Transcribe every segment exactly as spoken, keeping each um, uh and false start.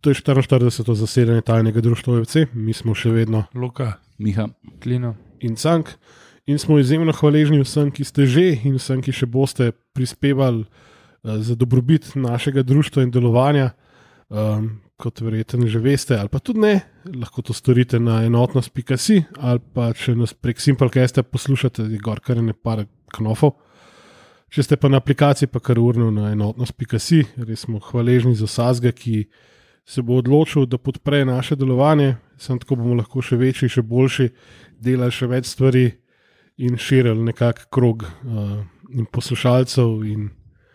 To je štiriinštirideseto zasedanje tajnega društva O F C, mi smo še vedno Luka, Miha, Klino in Cank in smo izjemno hvaležni vsem, ki ste že in vsem, ki še boste prispevali uh, za dobrobit našega društva in delovanja. Um, kot verjetno že veste, ali pa tudi ne, lahko to storite na enotnost pika si ali pa če nas prek Simplecasta poslušate, je gor kar ne par knofov. Če ste pa na aplikaciji, pa kar urno na enotnost pika si, res smo hvaležni za vsakega, ki se bo odločil, da podpre naše delovanje, samo tako bomo lahko še večji, še boljši, delali še več stvari in širili nekak krog uh, in poslušalcev in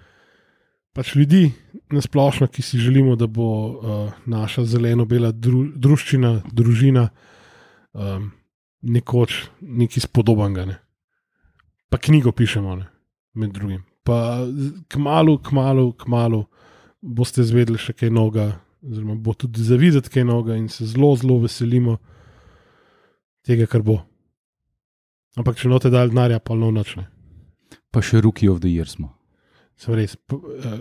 pač ljudi nasplošno, ki si želimo, da bo uh, naša zeleno-bela dru, druščina, družina um, nekoč nekaj spodobanega. Ne? Pa knjigo pišemo, ne? Med drugim. Pa kmalu, kmalu, kmalu boste zvedeli še kaj novega, oziroma bo tudi zavideti kaj novega in se zelo, zelo veselimo tega, kar bo. Ampak če note dali denarja, pa nov nič ne. pa še Rookie of the Year smo. Sem res. P- uh,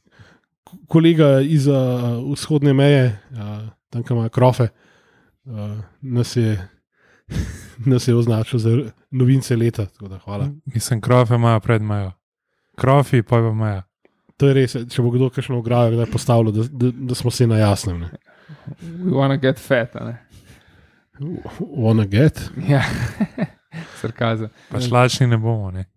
kolega iz uh, vzhodne meje, uh, tam, kam ima krofe, uh, nas je nas je označil za novince leta, tako da hvala. Mislim, krofe imajo pred mejo. Krofi pa pa mejo. To je res, če bo kdo kakšno ograjo kdaj postavilo, da, da, da smo se na jasnem. Ne? We wanna get fat, a ne? Wanna get? Ja, sarkazem. Pa šlačni ne bomo, ne.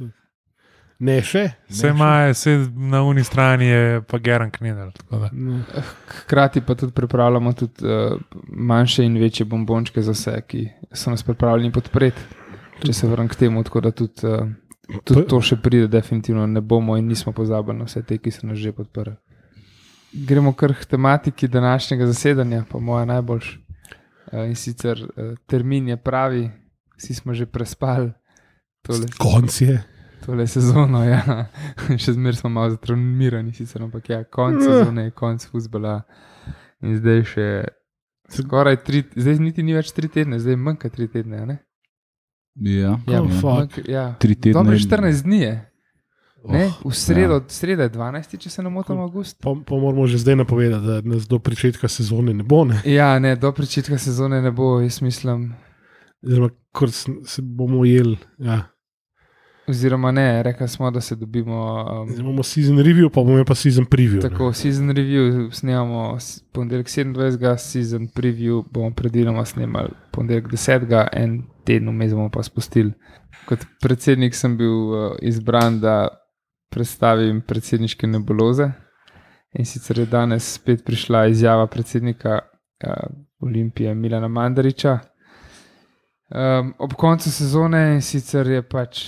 Ne še? Vse imajo, vse na uni strani je pa Geran Knedel. Ne. Hkrati pa tudi pripravljamo tudi uh, manjše in večje bombončke za vse, ki so nas pripravljeni podpreti. Če se vrnem k temu, tako da tudi, uh, tudi to še pride, definitivno ne bomo in nismo pozabili na vse te, ki so nas že podprli. Gremo kar k tematiki današnjega zasedanja, pa moja najboljš. Uh, in sicer uh, termin je pravi, vsi smo že prespali tole, Konc je. tole sezono, ja. Še zmer smo malo zatraumirani, sicer, ampak ja, konc sezone je konc fuzbala in zdaj še skoraj tri, zdaj niti ni več tri tedne, zdaj manjka tri tedne, ne? Ja, Ja, Oh, fuck. manjka, ja. Tri tedne Dobre in- štirinajst dni je. Ne? Oh, V sredo, ja. Sreda je dvanajsti, če se ne motim, avgust. pa, pa moramo že zdaj napovedati, da nas do pričetka sezone ne bo. Ne? Ja, ne, do pričetka sezone ne bo, jaz mislim, Oziroma, ko se bomo jeli. Ja. oziroma ne, rekli smo, da se dobimo um, Zdaj imamo season review, pa bomo pa season preview. tako, season review snemamo s- ponedeljek sedemindvajsetega, season preview bomo predvidoma snemali ponedeljek desetega, en teden vmes bomo pa spustili. Kot predsednik sem bil uh, izbran, da predstavim predsedniške nebuloze in sicer je danes spet prišla izjava predsednika uh, Olimpije Milana Mandariča. Um, ob koncu sezone in sicer je pač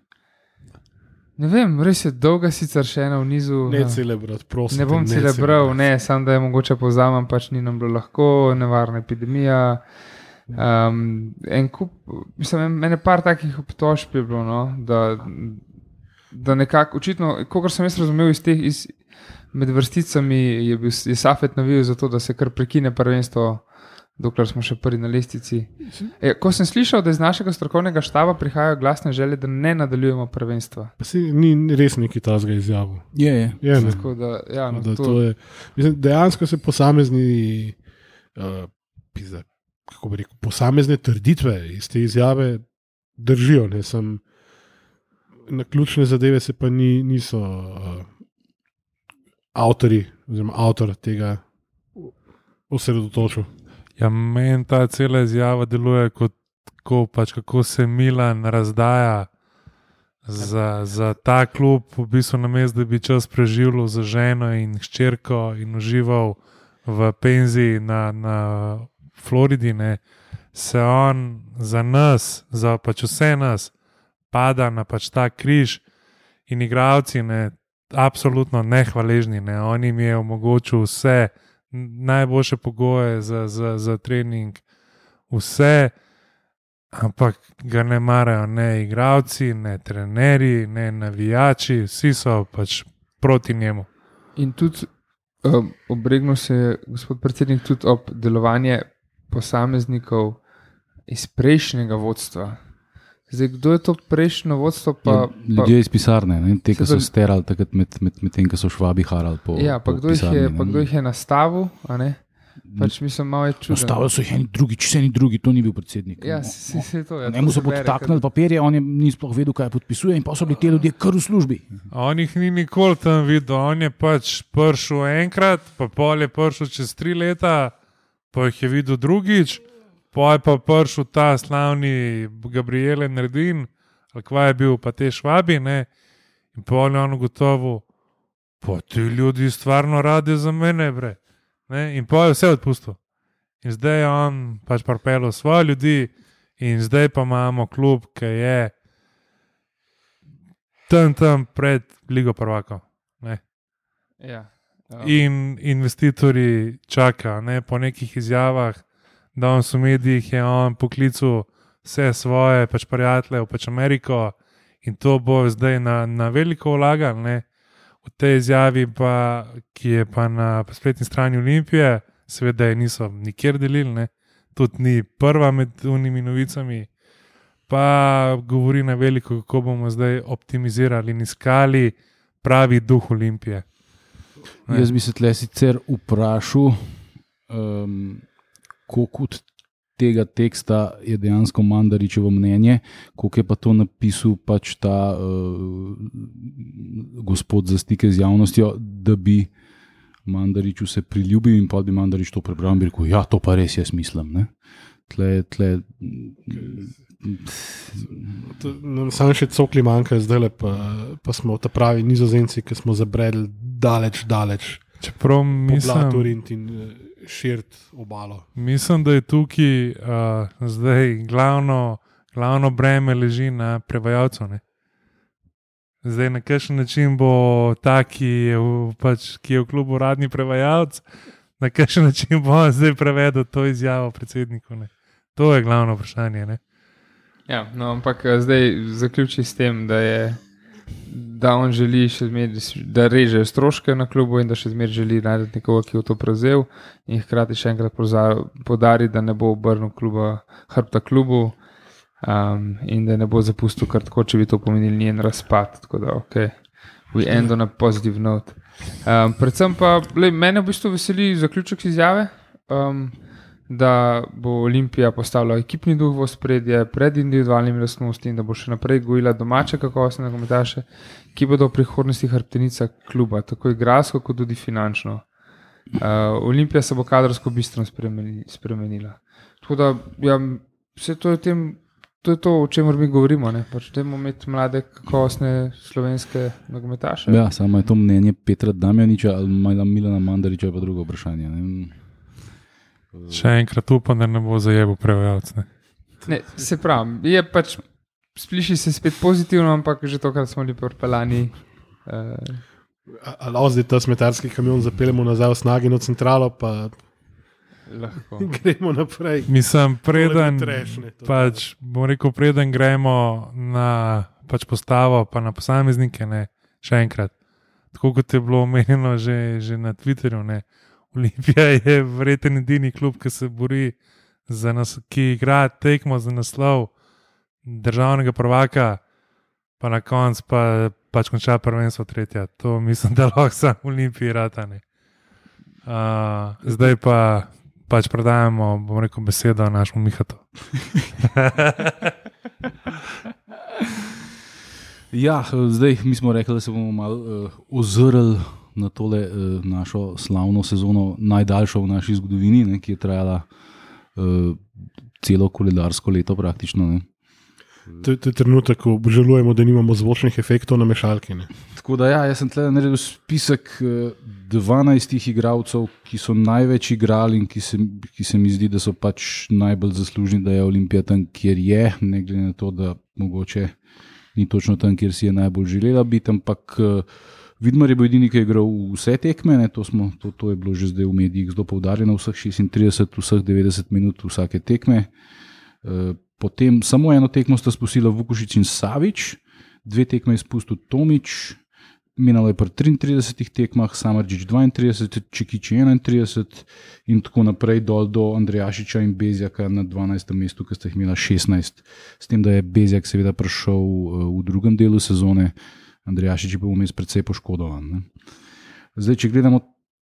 ne vem, res je dolga, sicer še ena v nizu. Ne uh, cele brat, prosim. Ne bom cele bral, ne, samo da je mogoče povzamem, pač ni nam bilo lahko, nevarna epidemija. Um, en kup, mislim, mene par takih obtožb je bilo, no, da, da nekako, očitno, kolikor sem jaz razumel iz teh, iz, med vrsticami je, bil, je Safet navijal za to, da se kar prekine prvenstvo, dokler smo še prvi na lestvici. E, ko sem slišal, da iz našega strokovnega štaba prihajajo glasne želje, da ne nadaljujemo prvenstva. Pa si ni res neki tazga izjavil. Je, je. Je, ne. Tako da, ja, no, Da, to, to je, mislim, dejansko se posamezni uh, pizda, kako bi rekel, posamezne trditve iz te izjave držijo. Ne, sem, na ključne zadeve se pa ni, niso uh, avtori oziroma avtor tega osredotočil. Ja, meni ta cela izjava deluje kot tako, pač kako se Milan razdaja za, za ta klub, v bistvu namesto, da bi čas preživljal za ženo in hčerko in užival v penziji na, na Floridi, ne, se on za nas, za pač vse nas, pada na pač ta križ in igralci, ne, absolutno nehvaležni, ne, on jim je omogočil vse, najboljše pogoje za, za, za trening, vse, ampak ga ne marajo ne igralci, ne trenerji, ne navijači, vsi so pač proti njemu. In tudi um, obregnil se je gospod predsednik tudi ob delovanje posameznikov iz prejšnjega vodstva. Zdaj, kdo je to prejšnjo vodstvo? Pa, Ja, ljudje iz pisarne, ne? Te, ki Se so to- sterali takrat med, med, med tem, ko so švabi harali po, ja, pa po kdo, jih pisarni. je, ne. pa kdo jih je nastavil? A ne? Pač mislim, malo je čudno. Nastavili so jih eni drugi, če se ni drugi, to ni bil predsednik. Ja, No, se, se, to je. Njemu so podtaknili papirje, on je ni sploh vedel, kaj podpisuje, in pa so bili ti ljudje kar v službi. On jih ni nikoli tam videl, on je pač prišel enkrat, pa pol je prišel čez tri leta, pa jih je videl drugič, pa je pa prišel ta slavni Gabriele Nardin, ali kva je bil, pa te švabi, ne, in pol je on ugotovil, pa ti ljudi stvarno radi za mene, bre. Ne, in pa je vse odpustil. In zdaj je on pač pripeljal svoje ljudi, in zdaj pa imamo klub, ki je tam, tam pred Ligo prvakov. Ne. Ja. Um, In investitorji čakajo, ne, po nekih izjavah, da on v medijih je on poklical vse svoje pač prijatelje v pač Ameriko, in to bo zdaj na, na veliko vlagal. Ne. V tej izjavi, pa, ki je pa na spletni strani Olimpije, seveda je niso nikjer delili, ne. Tudi ni prva med unimi novicami, pa govori na veliko, kako bomo zdaj optimizirali in iskali pravi duh Olimpije. Ne. Jaz bi se tle sicer vprašal, um, koliko od tega teksta je dejansko Mandaričevo mnenje, koliko je pa to napisal pač ta uh, gospod za stike z javnostjo, da bi Mandariču se priljubil in pa bi Mandarič to prebral in bi rekel, ja, to pa res jaz mislim. Ne? Tle, tle, To nam samo še cokli manjka, zdaj pa, pa smo ta pravi Nizozemci, ki smo zabredli daleč, daleč Čeprav po mislim, blatu rint in eh, širt obalo. mislim, da je tukaj uh, zdaj glavno, glavno breme leži na prevajalcu. Ne? Zdaj, na kakšen način bo ta, ki je v, pač, ki je v klubu uradni prevajalec, na kakšen način bo on zdaj prevedel to izjavo predsedniku. Ne? To je glavno vprašanje. Ne? Ja, no, ampak eh, zdaj zaključi s tem, da je da on želi še zmeraj, da reže stroške na klubu in da še zmeraj želi najti nekoga, ki bo to prevzel, in hkrati še enkrat podari, da ne bo obrnil kluba, hrbta klubu, um, in da ne bo zapustil kar tako, če bi to pomenil njen razpad. Tako da, ok, we end on a positive note. Um, predvsem pa, lej, mene v bistvu veseli zaključek izjave, um, da bo Olimpija postavila ekipni duh v ospredje pred individualnimi lastnostmi in da bo še naprej gojila domače kakovostne nogometaše, ki bodo v prihodnosti hrbtenica kluba, tako igralsko kot tudi finančno. Uh, Olimpija se bo kadrovsko bistveno spremeni, spremenila. Tako da, ja, vse to je, tem, to je to, o čemer mi govorimo. Pač dajmo imeti mlade kakovostne slovenske nogometaše. ja, samo je to mnenje Petra Damjaniča ali Milana Mandariča, pa drugo vprašanje. Ne? Še enkrat upam, da ne bo zajebil prevajalec. Ne? Ne, se pravi, je pač, sliši se spet pozitivno, ampak že tokrat smo bili pripeljani. Uh, Ali zdaj ta smetarski kamion zapeljemo nazaj v Snagino centralo, pa lahko. gremo naprej. Mislim, preden, Trash, ne, to pač, bom rekel, preden gremo na pač postavo, pa na posameznike, ne, še enkrat. Tako kot je bilo omenjeno že, že na Twitterju, ne. Olimpija je verjetno edini klub, ki se bori za nas, ki igra tekmo za naslov državnega prvaka, pa na koncu pa, pač konča prvenstvo tretja. To mislim, da lahko sam Olimpiji rata. Ne. Uh, zdaj pa pač predajamo, bom rekel, besedo našemu Mihatu. Ja, zdaj mi smo rekli, da se bomo malo uh, ozrli na tole uh, našo slavno sezono, najdaljšo v naši zgodovini, ne, ki je trajala uh, celo koledarsko leto praktično. Ne. To, to je trenutek, ko obžalujemo, da nimamo zvočnih efektov na mešalki. Ne. Tako da ja, jaz sem tle naredil spisek uh, dvanajstih igralcev, ki so največ igrali in ki se, ki se mi zdi, da so pač najbolj zaslužni, da je Olimpija tam, kjer je, ne glede na to, da mogoče ni točno tam, kjer si je najbolj želela biti, ampak uh, Vidmar je bil edini, ki je igral vse tekme, ne, to, smo, to, to je bilo že zdaj v medijih zelo poudarjeno, vseh šestintrideset, vseh devetdeset minut vsake tekme. Uh, potem samo eno tekmo sta spustila Vukušić in Savić, dve tekme je spustil Tomić, menjalo je pri triintridesetih tekmah, Samardžič dvaintrideset, Čekiči enaintrideset in tako naprej dol do Andrejašiča in Bezjaka na dvanajstem mestu, ki sta jih imela šestnajst. S tem, da je Bezjak seveda prišel v drugem delu sezone, Andrejašič je bil vmes precej poškodovan. Ne. Zdaj, če gledamo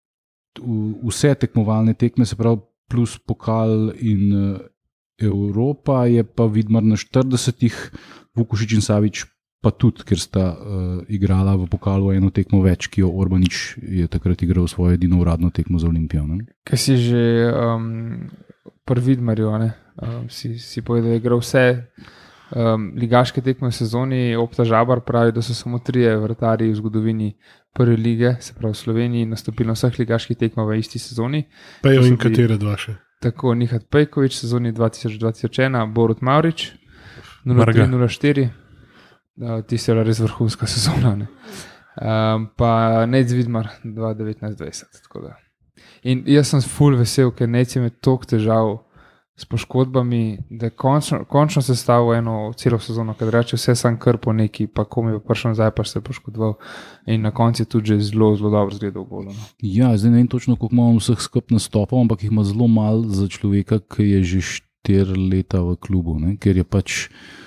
vse tekmovalne tekme, se pravi plus pokal in Evropa, je pa Vidmar na štiridesetih, Vukušič in Savič pa tudi, ker sta uh, igrala v pokalu eno tekmo več, ki jo Orbanič je takrat igral svojo edino uradno tekmo za Olimpijo. Kaj si že um, pri Vidmarju, um, si, si povedal, da je igral vse um, ligaške tekme v sezoni. Opta Žabar pravi, da so samo trije vratarji v zgodovini prve lige, se pravi v Sloveniji, nastopili na vseh ligaških tekmah v isti sezoni. Pejo in katere dva še? Tako, Nihat Pejkovič v sezoni dva tisoč dva tisoč ena, Borut Mavrič nula tri nula štiri. Tisti je bila res vrhunska sezona. Um, pa Nec Vidmar dva devetnajst dvajset. In jaz sem ful vesel, ker Nec ima toliko težav s poškodbami, da je končno, končno se stavil eno celo sezono, kad reče vse sam krpo neki, pa komi pa prišel nazaj, pa se je poškodoval. In na koncu je tudi že zelo, zelo dobro zgledal golo. No. Ja, zdaj ne vem točno, koliko imamo vseh skup nastopov, ampak jih ima zelo malo za človeka, ki je že štiri leta v klubu, ne? Ker je pač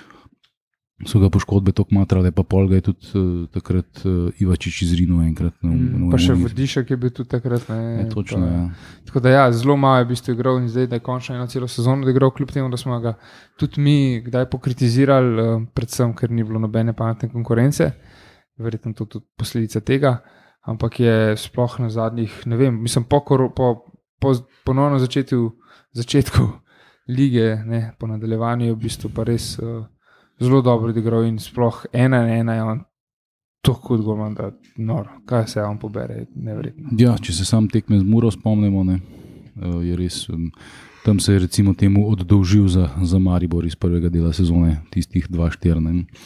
so ga poškodbe tako matrale, pa pol ga je tudi uh, takrat uh, Ivačič izrinil enkrat. No, mm, pa še Vodišek je bil tudi takrat. Ne, je, točno, pa, ja. Tako da ja, zelo malo je v bistvu igral in zdaj, da je končno eno celo sezono igral, kljub temu, da smo ga tudi mi kdaj pokritizirali, uh, predvsem, ker ni bilo nobene pametne konkurence. Verjetno to tudi posledica tega, ampak je sploh na zadnjih, ne vem, mislim, po, po, po ponovno začetku, začetku lige, ne, po nadaljevanju je v bistvu pa res uh, zelo dobro odigral in sploh ena na ena je on tako odgovoren, da noro, kaj se on pobere, neverjetno. Ja, če se sam tekme z Muro spomnimo, ne, je res, tam se je recimo temu oddolžil za, za Maribor iz prvega dela sezone, tistih dva štiri.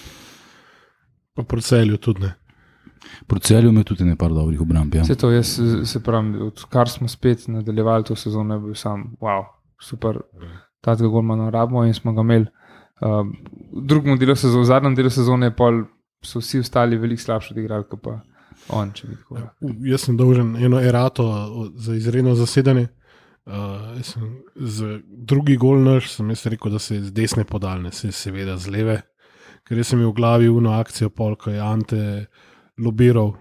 Pa pri Celju tudi ne. Pri Celju ima tudi nekaj dobrih obramb. Ja. Vse to, jaz se pravim, odkar smo spet nadaljevali to sezono, je bil sam, wow, super, tega golmana rabimo in smo ga imeli. Um, v drugem delu sezone, v zadnjem delu sezone pol so vsi ostali veliko slabši odigrali, kot pa on, če bi tako. Jaz sem dolžen eno erato za izredno zasedanje. Uh, sem, z drugi gol naš sem jaz rekel, da se je z desne podalne, se seveda z leve, ker jaz sem imel v glavi uno akcijo pol, ko je Ante lobiral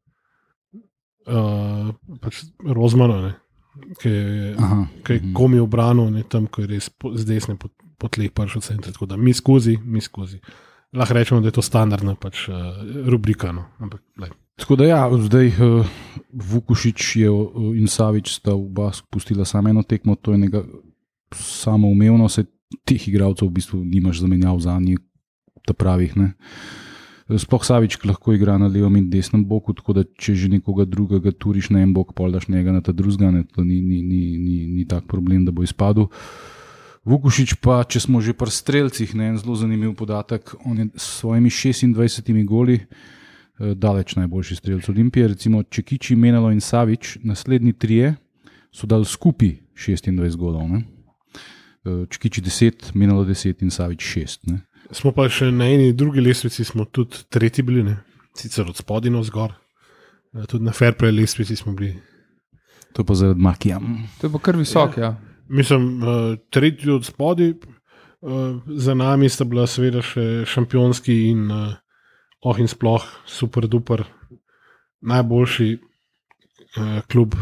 uh, pač Rozmano, ne, ki je, ki je komi obranil, ne, tam, ko je res po, z desne pod po tleh prišel center, tako da mi skozi, mi skozi. Lahko rečemo, da je to standardna pač uh, rubrika. No. Ampak, tako da ja, zdaj uh, Vukušič je, uh, in Savič sta oba spustila samo eno tekmo, to je nekaj samoumevno, se teh igralcev v bistvu nimaš zamenjav za njih, ta pravih. Ne. Sploh Savič lahko igra na levem in desnem boku, tako da če že nekoga drugega turiš na en bok, pol daš njega na ta drugega, ne, to ni, ni, ni, ni, ni tak problem, da bo izpadel. Vukušič pa, če smo že pri strelcih, ne, en zelo zanimiv podatek, on je s svojimi šestindvajsetimi goli eh, daleč najboljši strelc Olimpije, recimo Čekiči, Menalo in Savič, naslednji trije so dali skupaj šestindvajset golov. Ne. Eh, Čekiči deset, Menalo deset in Savič šest. Ne. Smo pa še na eni drugi lestvici, smo tudi tretji bili, ne. Sicer od spodaj navzgor, eh, tudi na Fairplay lestvici smo bili. To pa zaradi Makija. To je pa kar visok, ja. ja. Mislim, uh, tretji od spodaj, uh, za nami sta bila seveda še šampionski in uh, oh in sploh super duper najboljši uh, klub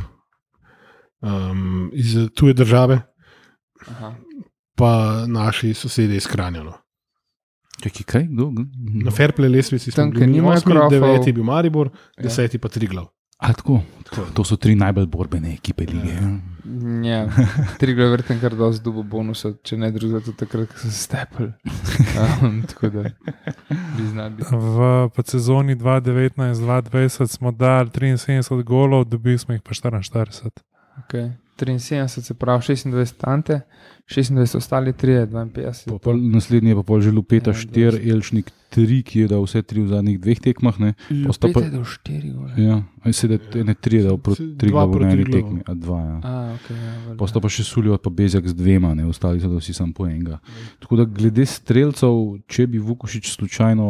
um, iz tuje države. Aha. Pa naši sosedje iz Kranja. No. Čaki, kaj? Kdo? Na Fairplay lestvici smo bili osmi, deveti je bil Maribor, ja. deseti pa Triglav. A, tako, tako, to so tri najbolj borbene ekipe lige. Ja, ja. Triglav je vrten kar dosti dubo bonusa, če ne drugo, tudi takrat, ko so se stepali. Um, tako da bi znali. V sezoni dva devetnajst dva dvajset smo dali triinsedemdeset golov, dobili smo jih pa štiriinštirideset. Okay. triinsedemdeset se pravi šestindvajset Ante, šestindvajset ostali tri, dvainpetdeset. Pa pol, naslednji je pa pol že Lupeta štiri, Elšnik tri, ki je dal vse tri v zadnjih dveh tekmah. Lupeta pa, je dal štiri gole. Ja, se je ene tri je dal proti Triglavu na eni tekmi, a dva. Ja. A, okay, ja, Posta pa še Suljo pa Bezjak z dvema, ne, ostali so da vsi sam po enega. Tako da glede strelcev, če bi Vukušič slučajno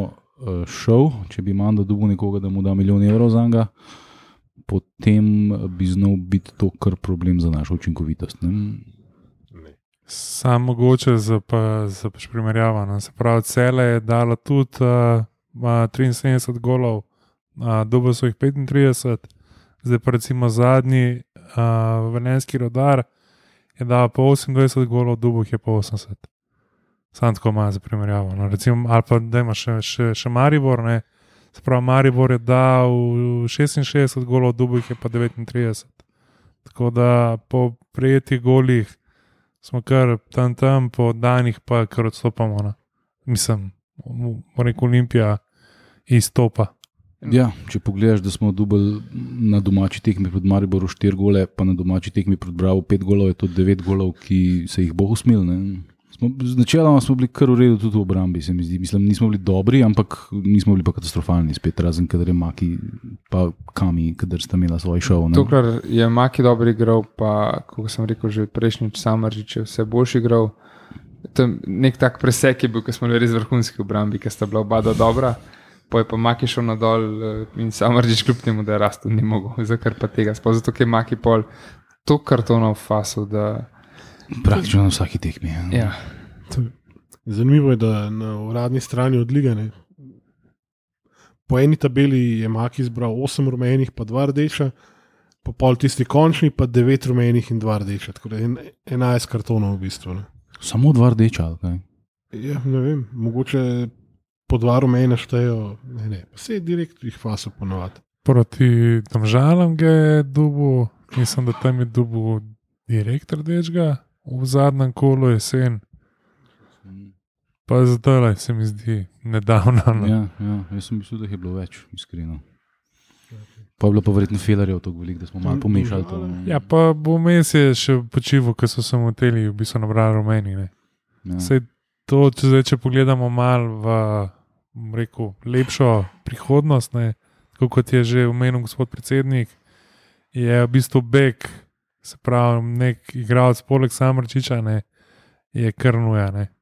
uh, šel, če bi Mando dobil nekoga, da mu da milijon evrov za njega, potem bi znal biti to kar problem za našo učinkovitost. Ne? Sam mogoče za, pa, za pač primerjavo. No. Se pravi, Celje je dalo tudi uh, triinsedemdeset golov, uh, dobil so jih petintrideset, zdaj pa recimo zadnji uh, Velenjski Rudar je dal po osemindvajset golov, dobil jih je po osemdeset. Sam tako malo za primerjavo. No. Recimo, ali pa da ima še, še, še Maribor, ne. Se pravi, Maribor je dal šestinšestdeset golov, dobil jih je pa devetintrideset. Tako da po prejetih golih smo kar tam tam, po danih pa kar odstopamo. No. Mislim, moram reči, Olimpija izstopa. Ja, če pogledaš, da smo dobili na domači tekmi pred Mariboru štiri gole, pa na domači tekmi pred Bravo pet golov, je to devet golov, ki se jih bo usmil. Načeloma smo bili kar v redu tudi v obrambi, se mi zdi. Mislim, nismo bili dobri, ampak nismo bili pa katastrofalni spet, razen kadar je Maki pa Kami, kadar sta imela svoj šov. Tukaj je Maki dobro igral, pa, kako sem rekel, že prejšnjič Samardžič je vse boljši igral. Tam nek tak presek je bil, ko smo bili res vrhunski v obrambi, ker sta bila oba dobra. Pa je pa Maki šel nadol in Samardžič kljub temu, da je rastel, ni mogel, zakar pa tega. Sploh zato, ker je Maki pol to kartonov fasil, da... Praktično na vsaki tekmi. Ja. Zanimivo je, da na uradni strani od lige, ne, po eni tabeli je Maki zbral osem rumenih, pa dva rdeča, po pol tisti končni, pa devet rumenih in dva rdeča. Tako da enajst kartonov v bistvu. Ne. Samo dva rdeča, ali kaj? Ja, ne vem, mogoče po dva rumena štejo, ne, ne, pa se je direkt jih faso ponovati. Proti Domžalam ga je dubu, mislim, da tam je dubu direkt rdečega, v zadnjem kolu jesen. Pa zdaj se mi zdi nedavno. No. Ja, ja, jaz sem mislil, da je bilo več, iskreno. Pa je bilo pa verjetno felerjev tako veliko, da smo malo pomešali to. Ja, pa bo mes je še počival, ker so se moteli, v bistvu nabrali rumeni. Ne. Ja. Sej to, če, zdaj, če pogledamo malo v rekel, lepšo prihodnost, ne, tako kot je že omenil gospod predsednik, je v bistvu bek, se pravi, nek igralec poleg Samardžiča, ne, je krnuja, ne.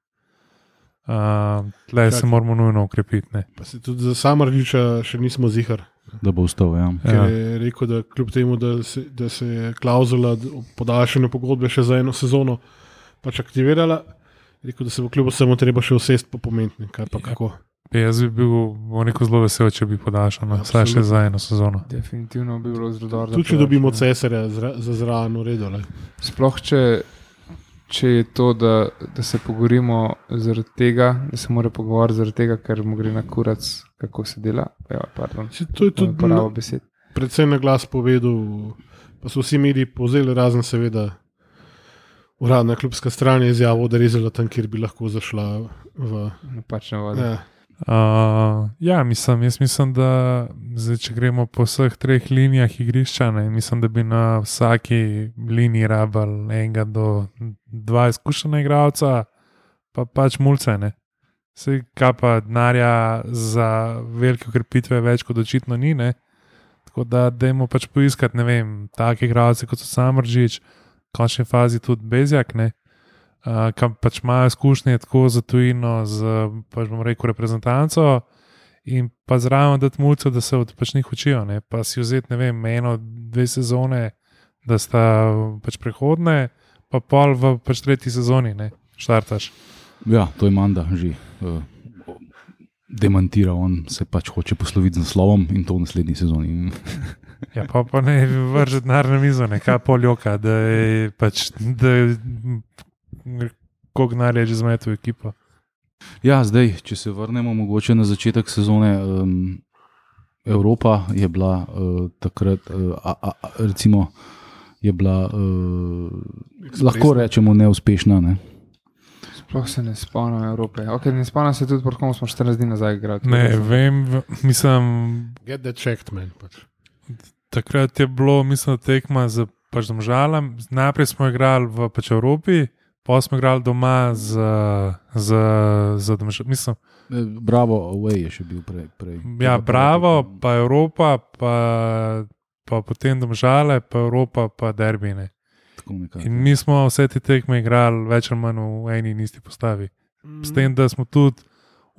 Uh, tle Čak. se moramo nujno ukrepiti, ne. Pa se tudi za Samardžiča še nismo zihar. Da bo ostal, ja. Ker ja. je rekel, da kljub temu, da se, da se je klauzula podaljšanja pogodbe še za eno sezono pač aktivirala, rekel, da se bo kljub vsemu treba še usesti po pomembni, kaj pa kako. Ja, jaz bi bil neko zelo vesel, če bi podaljšal, no, vsaj še za eno sezono. Definitivno bi bilo zelo dobro. Tudi če dobimo Cesarja zra, za zraven uredo. Sploh, če, če je to, da, da se pogovorimo zaradi tega, da se mora pogovarjati zaradi tega, ker mu gre na kurac, kako se dela. Ja, pardon, si, to je tudi na, predvsem na glas povedal, pa so vsi mediji povzeli, razen seveda uradna klubska stran je izjavil, da je rezala tam, kjer bi lahko zašla v napačne vode. Ja. Uh, ja, mislim, jaz mislim, da zdaj, če gremo po vseh treh linijah igrišča, ne, mislim, da bi na vsaki liniji rabili enega do dva izkušena igralca, pa pač mulce, ne. Sej kaj pa denarja za velike ukrepitve več kot očitno ni, ne. Tako da dajmo pač poiskati, ne vem, take igralce kot so Samardžič, v končni fazi tudi Bezjak, ne. Uh, kam pač imajo izkušnje tako za tujino, z, pač bom rekel, reprezentanco in pa zraven dati mulcev, da se od pač njih učijo, ne, pa si vzeti, ne vem, eno, dve sezone, da sta pač prehodne, pa pol v pač tretji sezoni, ne, štartaš. Ja, to je Manda že uh, demantiral, on se pač hoče posloviti z naslovom in to v naslednji sezoni. Ja, pa pa ne vrže denar na mizo, ne, kaj pol joka, da je pač, da je koliko denarja že zmetil ekipa. Ja, zdaj, če se vrnemo mogoče na začetek sezone, um, Evropa je bila uh, takrat, uh, a, a, recimo, je bila, uh, lahko rečemo, neuspešna. Ne? Sploh se ne spomnim Evrope. Okay, ne spomnim se tudi, kako smo štirinajst dni nazaj igrali. Ne, vem, mislim... Get that checked, man. Pač. Takrat je bilo, mislim, tekma z pač Domžalam. Najprej smo igrali v pač Evropi, pa smo igrali doma z, z, z Domžalam. Mislim, Bravo, away je še bil prej. prej. Ja, Bravo, pa Evropa, pa, pa potem Domžale, pa Evropa, pa Derbine. In mi smo vse te tekme igrali več ali manj v eni in isti postavi. Mm. S tem, da smo tudi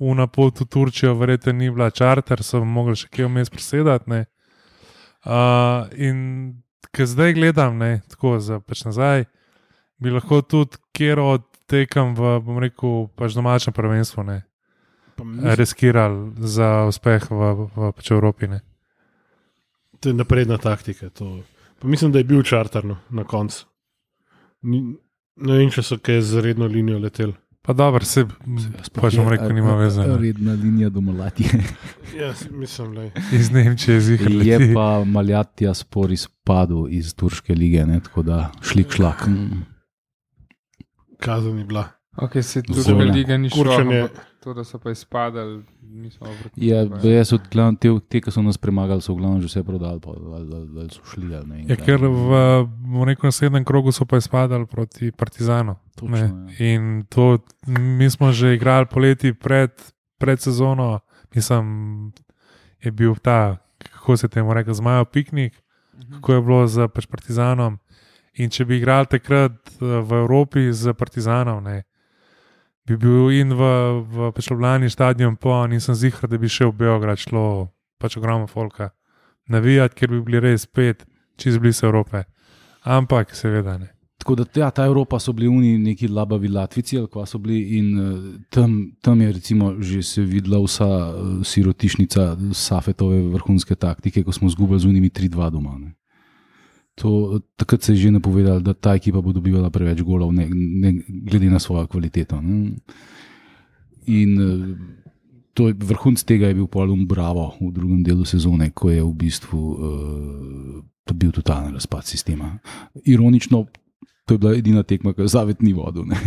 una pot v Turčijo, verjetno ni bila čarter, so mogli še kje vmes presedati. Ne. Uh, in ker zdaj gledam, ne, tako za pač nazaj, bi lahko tudi kjer od tekem v, bom rekel, pač domačem prvenstvu, ne, riskirali za uspeh v, v pač Evropi. Ne. To je napredna taktika. To. Pa mislim, da je bil čarterno na koncu. Ni, ne vem, če so kaj z redno linijo leteli. Pa dobro, se pač bom rekel, nima veze. Redna linija do Malatije. Ja, mislim, da je. Iz Nemčije zihar leti. Je pa Malatija spor izpadel iz turške lige, ne, tako da šlik šlak. Kazen je bila. Ok, se turška liga ni šlo, ampak to, da so pa izpadali, nismo obratili. Ja, jaz od glavno, te, te, ki so nas premagali, so v glavno že vse prodali, pa da so šli. Ne, ja, ker v, v nekem naslednjem krogu so pa izpadali proti Partizanu. Točno, ja. In to, mi smo že igrali poleti pred, pred sezono, mislim, je bil ta, kako se temu reče, zmajev piknik, mhm. kako je bilo z pač Partizanom. In če bi igrali takrat v Evropi z Partizanom, ne, bi bil in v, v pač Ljubljani stadion poln in sem zihar, da bi šel v Beograd, šlo pač ogromno folka navijati, ker bi bili res spet čez blizu Evrope. Ampak seveda ne. Tako da ja, ta Evropa so bili oni neki labavi Latvici, ali kva so bili in uh, tam, tam je recimo že se videla vsa uh, sirotišnica Safetove vrhunske taktike, ko smo zgubili z unimi tri dva doma. Ne. To, takrat se je že napovedalo, da ta ekipa bo dobivala preveč golov, ne, ne, glede na svojo kvaliteto. Ne. In to je, vrhunc tega je bil Polum Bravo v drugem delu sezone, ko je v bistvu uh, bil totalen razpad sistema. Ironično, to je bila edina tekma, ki je Zavet ni vodil. Ne.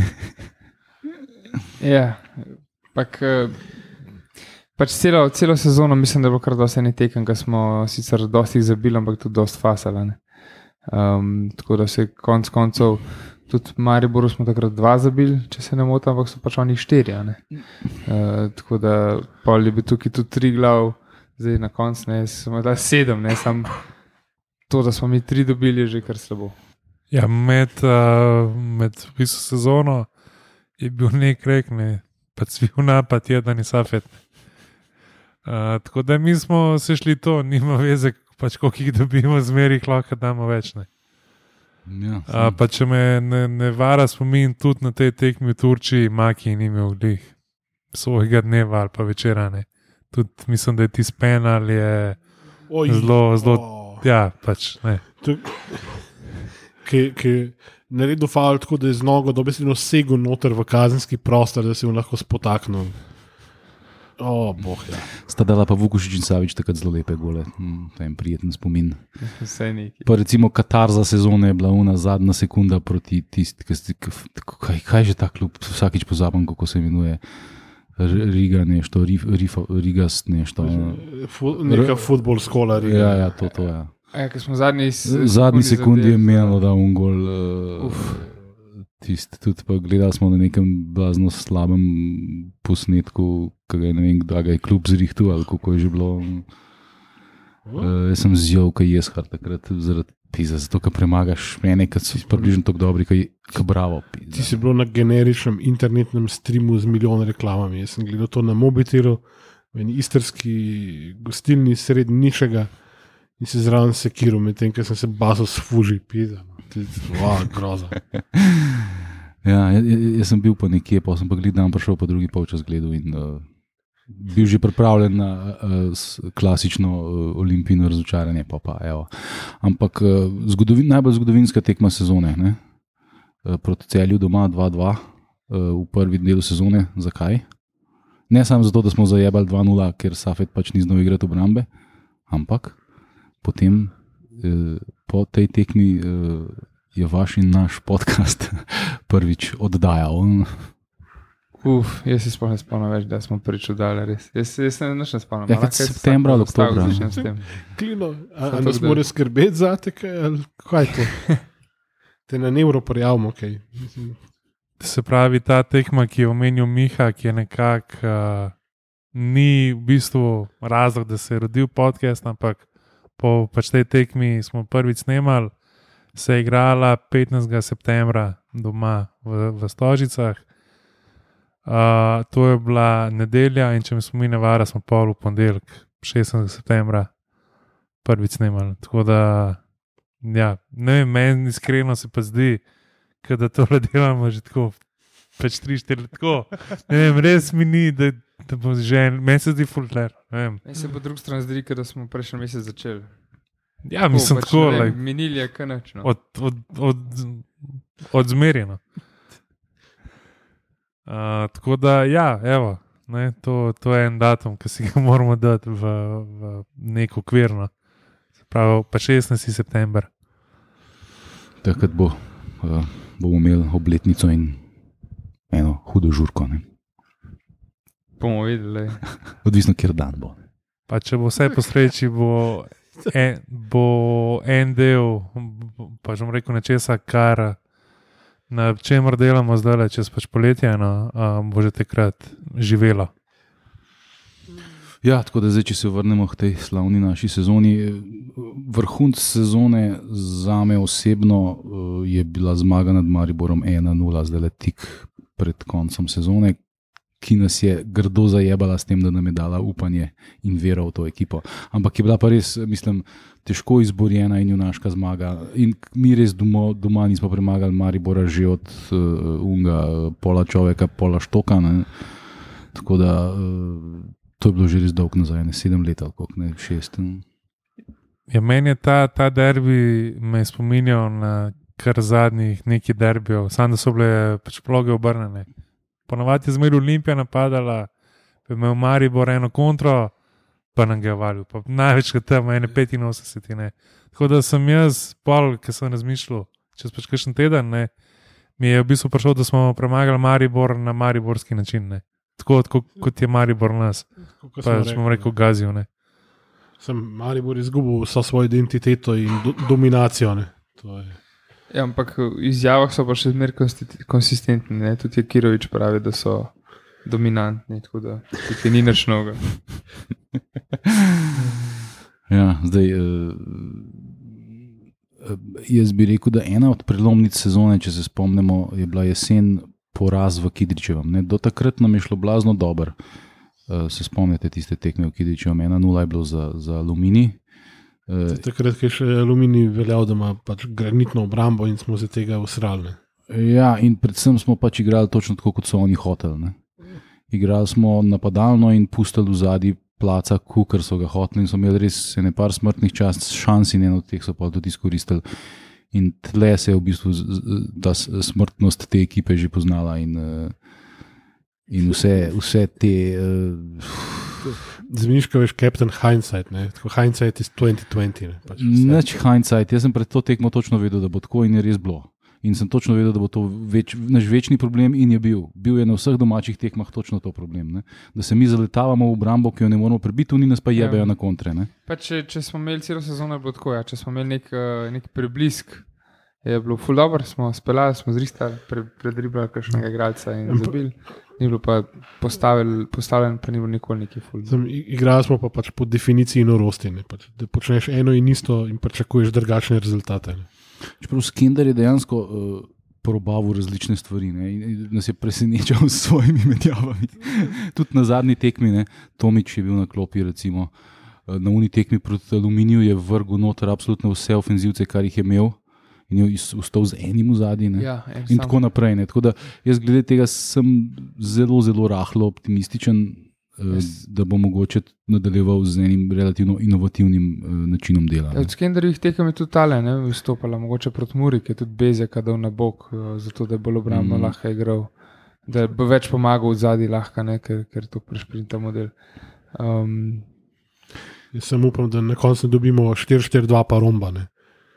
Ja, pak, pač celo, celo sezono mislim, da je bilo kar dosti ene tekem, ki smo sicer dosti zabili, ampak tudi dosti fasala. Ne. Um, tako da se konc koncev tudi Mariboru smo takrat dva zabili, če se ne motim, ampak so pač oni štiri. Uh, tako da pol je bil tukaj tudi tri glav, zdaj na koncu ne, smo da sedem, ne, sam to, da smo mi tri dobili, je že kar slabo. Ja, med, uh, med viso sezono je bil nek rek, ne, pa cvil napad, jedan in Safet. Uh, tako da mi smo se šli to, nima veze, pač koliko jih dobimo, zmeri jih lahko damo več. Ne. Ja, A, pa če me ne, ne vara spomin, tudi na tej tekmi v Turčiji Maki ni imel glih svojega dneva ali pa večera. Ne. Tudi mislim, da je ti penal je Oj, zelo, zelo, oh. ja, pač ne. Ki je naredil faul tako, da je z nogo dobesedno segel noter v kazenski prostor, da se mu lahko spotaknil. O, oh, boh, ja. Sta dala pa Vukušič in Savič takrat zelo lepe gole. Hmm, to je en prijeten spomin. Vse neki. Pa recimo katarza sezone je bila una zadnja sekunda proti tisti, kaj, kaj je že ta klub, vsakič pozabam, kako se imenuje. Riga nešto, Rif, Rif, Rigas nešto. Fu, neka futbol skola Riga. Ja, ja, to, to, ja. Ja, ker smo zadnji sekundi, zadnji sekundi je imelo, da un gol uh, tisti, tudi pa gledali smo na nekem blazno slabem posnetku, ki ga je ne vem, da ga je klub zrihtu ali kako je že bilo. Uh, jaz sem zjel, kaj je skar takrat zaradi pisa, zato, ker premagaš mene, kad si približno tako dobri, kaj je bravo. Pisa. Ti si bil na generičnem internetnem streamu z milijon reklamami. Jaz sem gledal to na mobitelu, v eni istrski gostilni sred ničega in se zraven sekiral med tem, ker sem se basil s fuži, pisa. Wow, groza. Ja, jaz sem bil pa nekje, pa sem pa gled dan prišel, pa drugi polčas gledal in uh, bil že pripravljen na uh, klasično uh, olimpijno razočaranje. Pa, pa, evo. Ampak uh, zgodovin, najbolj zgodovinska tekma sezone, ne? Uh, proti Celju doma dva dva uh, v prvi delu sezone. Zakaj? Ne samo zato, da smo zajebali dva nula, ker Safet pač ni znal igrati obrambe, ampak potem uh, po tej tekmi uh, je vaš in naš podcast prvič oddajal. Uf, jaz se sploh ne spomnim več, da smo prvič oddajali, res. Jaz, jaz se ne spomnim. Ja, kad septembra ali oktobra. Klino, a, a nas mora skrbeti za te, ali kaj je to? Te na nevro prijavimo, kaj? Okay. Se pravi, ta tekma, ki je omenil Miha, ki je nekako uh, ni v bistvu razlog, da se je rodil podcast, ampak po pač tej tekmi smo prvič snemali, se je igrala petnajstega septembra doma v, v Stožicah. Uh, to je bila nedelja in če mi smo mi nevara, smo pol v ponedeljek, šestnajstega septembra, prvič snemali. Tako da, ja, ne vem, meni iskreno se pa zdi, da to delamo že tako, pač tri, štiri, tako. Ne vem, res mi ni, da, da bo že en, meni se zdi fulter, ne vem. Meni se po drugi strani zdi, da smo prejšnji mesec začeli. Ja, mislim pač, tako, ne, like, minili je kanačno. od, od, od, odzmerjeno. Uh, tako da, ja, evo, ne, to, to je en datum, ki si ga moramo dati v, v neko okvirno. Se pravi, pa šestnajstega september. Takrat bo, uh, bomo imeli obletnico in eno hudo žurko. Ne? Bomo videli. Odvisno, kjer dan bo. Pa če bo vse po sreči, bo en, bo en del, pa že bom rekel nečesa, kar na čemer delamo zdaj, čez pač poletje, no, um, bo že takrat živelo. Ja, tako da zdaj, če se vrnemo k tej slavni naši sezoni. Vrhunec sezone zame osebno je bila zmaga nad Mariborom ena nula, zdaj le tik pred koncem sezone, ki nas je grdo zajebala s tem, da nam je dala upanje in vero v to ekipo. Ampak je bila pa res, mislim, težko izborjena in junaška zmaga. In mi res doma, doma nismo premagali Maribora že od uh, unga pola človeka, pola štoka. Ne? Tako da uh, to je bilo že res dolg nazaj, ne sedem let ali koliko, ne šest. Ne? Ja, meni je ta, ta derbi me spominjal na kar zadnjih nekaj derbijev, samo da so bile pač ploge obrnjene. Ponovadi je zmeraj Olimpija napadala, pa je imel Maribor eno kontro, pa nam ga je valil. Pa največkrat tam, ene petinosemdeset. Ne. Tako da sem jaz, pol, ki sem razmišljal, čez pač kakšen teden, ne, mi je v bistvu prišel, da smo premagali Maribor na mariborski način. Ne. Tako, tako kot je Maribor nas. Pa če bom rekel gazijo. Ne. Sem Maribor izgubil vso svojo identiteto in do, dominacijo. Ne. To je... Ja, ampak v izjavah so pa še zmeraj konsistentni. Ne? Tudi Kirovič pravi, da so dominantni, tako da tukaj ni nič novega. Ja, zdaj, jaz bi rekel, da ena od prelomnic sezone, če se spomnimo, je bila jesen poraz v Kidričevem. Ne? Do takrat nam je šlo blazno dobro. Se spomnite tiste tekme v Kidričevem, ena nula je bilo za, za Aluminij. Takrat je še Aluminij veljal, da ima pač granitno obrambo in smo se tega usrali. Ja, in predvsem smo pač igrali točno tako, kot so oni hoteli. Ne? Igrali smo napadalno in pustili v zadnji placa, kukar so ga hoteli in so imeli res ene par smrtnih čas, šans in eno od teh so pa tudi izkoristili. In tle se je v bistvu ta smrtnost te ekipe že poznala in, in vse, vse te... Uh, Zmišljaš, kot veš, Captain Hindsight. Ne? Hindsight is twenty twenty. Ne? Pač Neč hindsight. Jaz sem pred to tekmo točno vedel, da bo tako in je res bilo. In sem točno vedel, da bo to več, naš večni problem in je bil. Bil je na vseh domačih tekmah točno to problem. Ne? Da se mi zaletavamo v obrambo, ki jo ne moramo prebiti, oni nas pa jebejo ja. na kontre. Ne? Pa če, če smo imeli celo sezono, je bilo tako. Ja. Če smo imeli nek, nek preblisk, je bilo ful dobro, smo speljali, smo zristali, pre, predribljali kakšnega igralca in zabili. Ni bilo pa postavljen, pa ni bilo nikoli neki ful. Igrali smo pa pač po definiciji norosti, pač, da počneš eno in isto in pričakuješ drugačne rezultate. Ne. Čeprav Skender je dejansko uh, probavil različne stvari ne, in nas je presenečal s svojimi menjavami. Tudi na zadnji tekmi, ne, Tomič je bil na klopi, recimo, uh, na uni tekmi proti Aluminiju je vrgel noter absolutno vse ofenzivce, kar jih je imel. In je ustal z enim v zadnji ja, in tako naprej. Ne. Tako da jaz glede tega sem zelo, zelo rahlo optimističen, yes. da bo mogoče nadaljeval z enim relativno inovativnim načinom dela. Od Skenderjih tekem je tudi tale, ne, vstopala, mogoče proti Muri, ki je tudi Bezjaka dal na bok, zato da je bolj obrambno mm. lahko igral, da bo več pomagal v zadnji lahko, ne, ker, ker to prešprinta model. Um, jaz sem upam, da na koncu dobimo štiri štiri dva pa Romba, ne.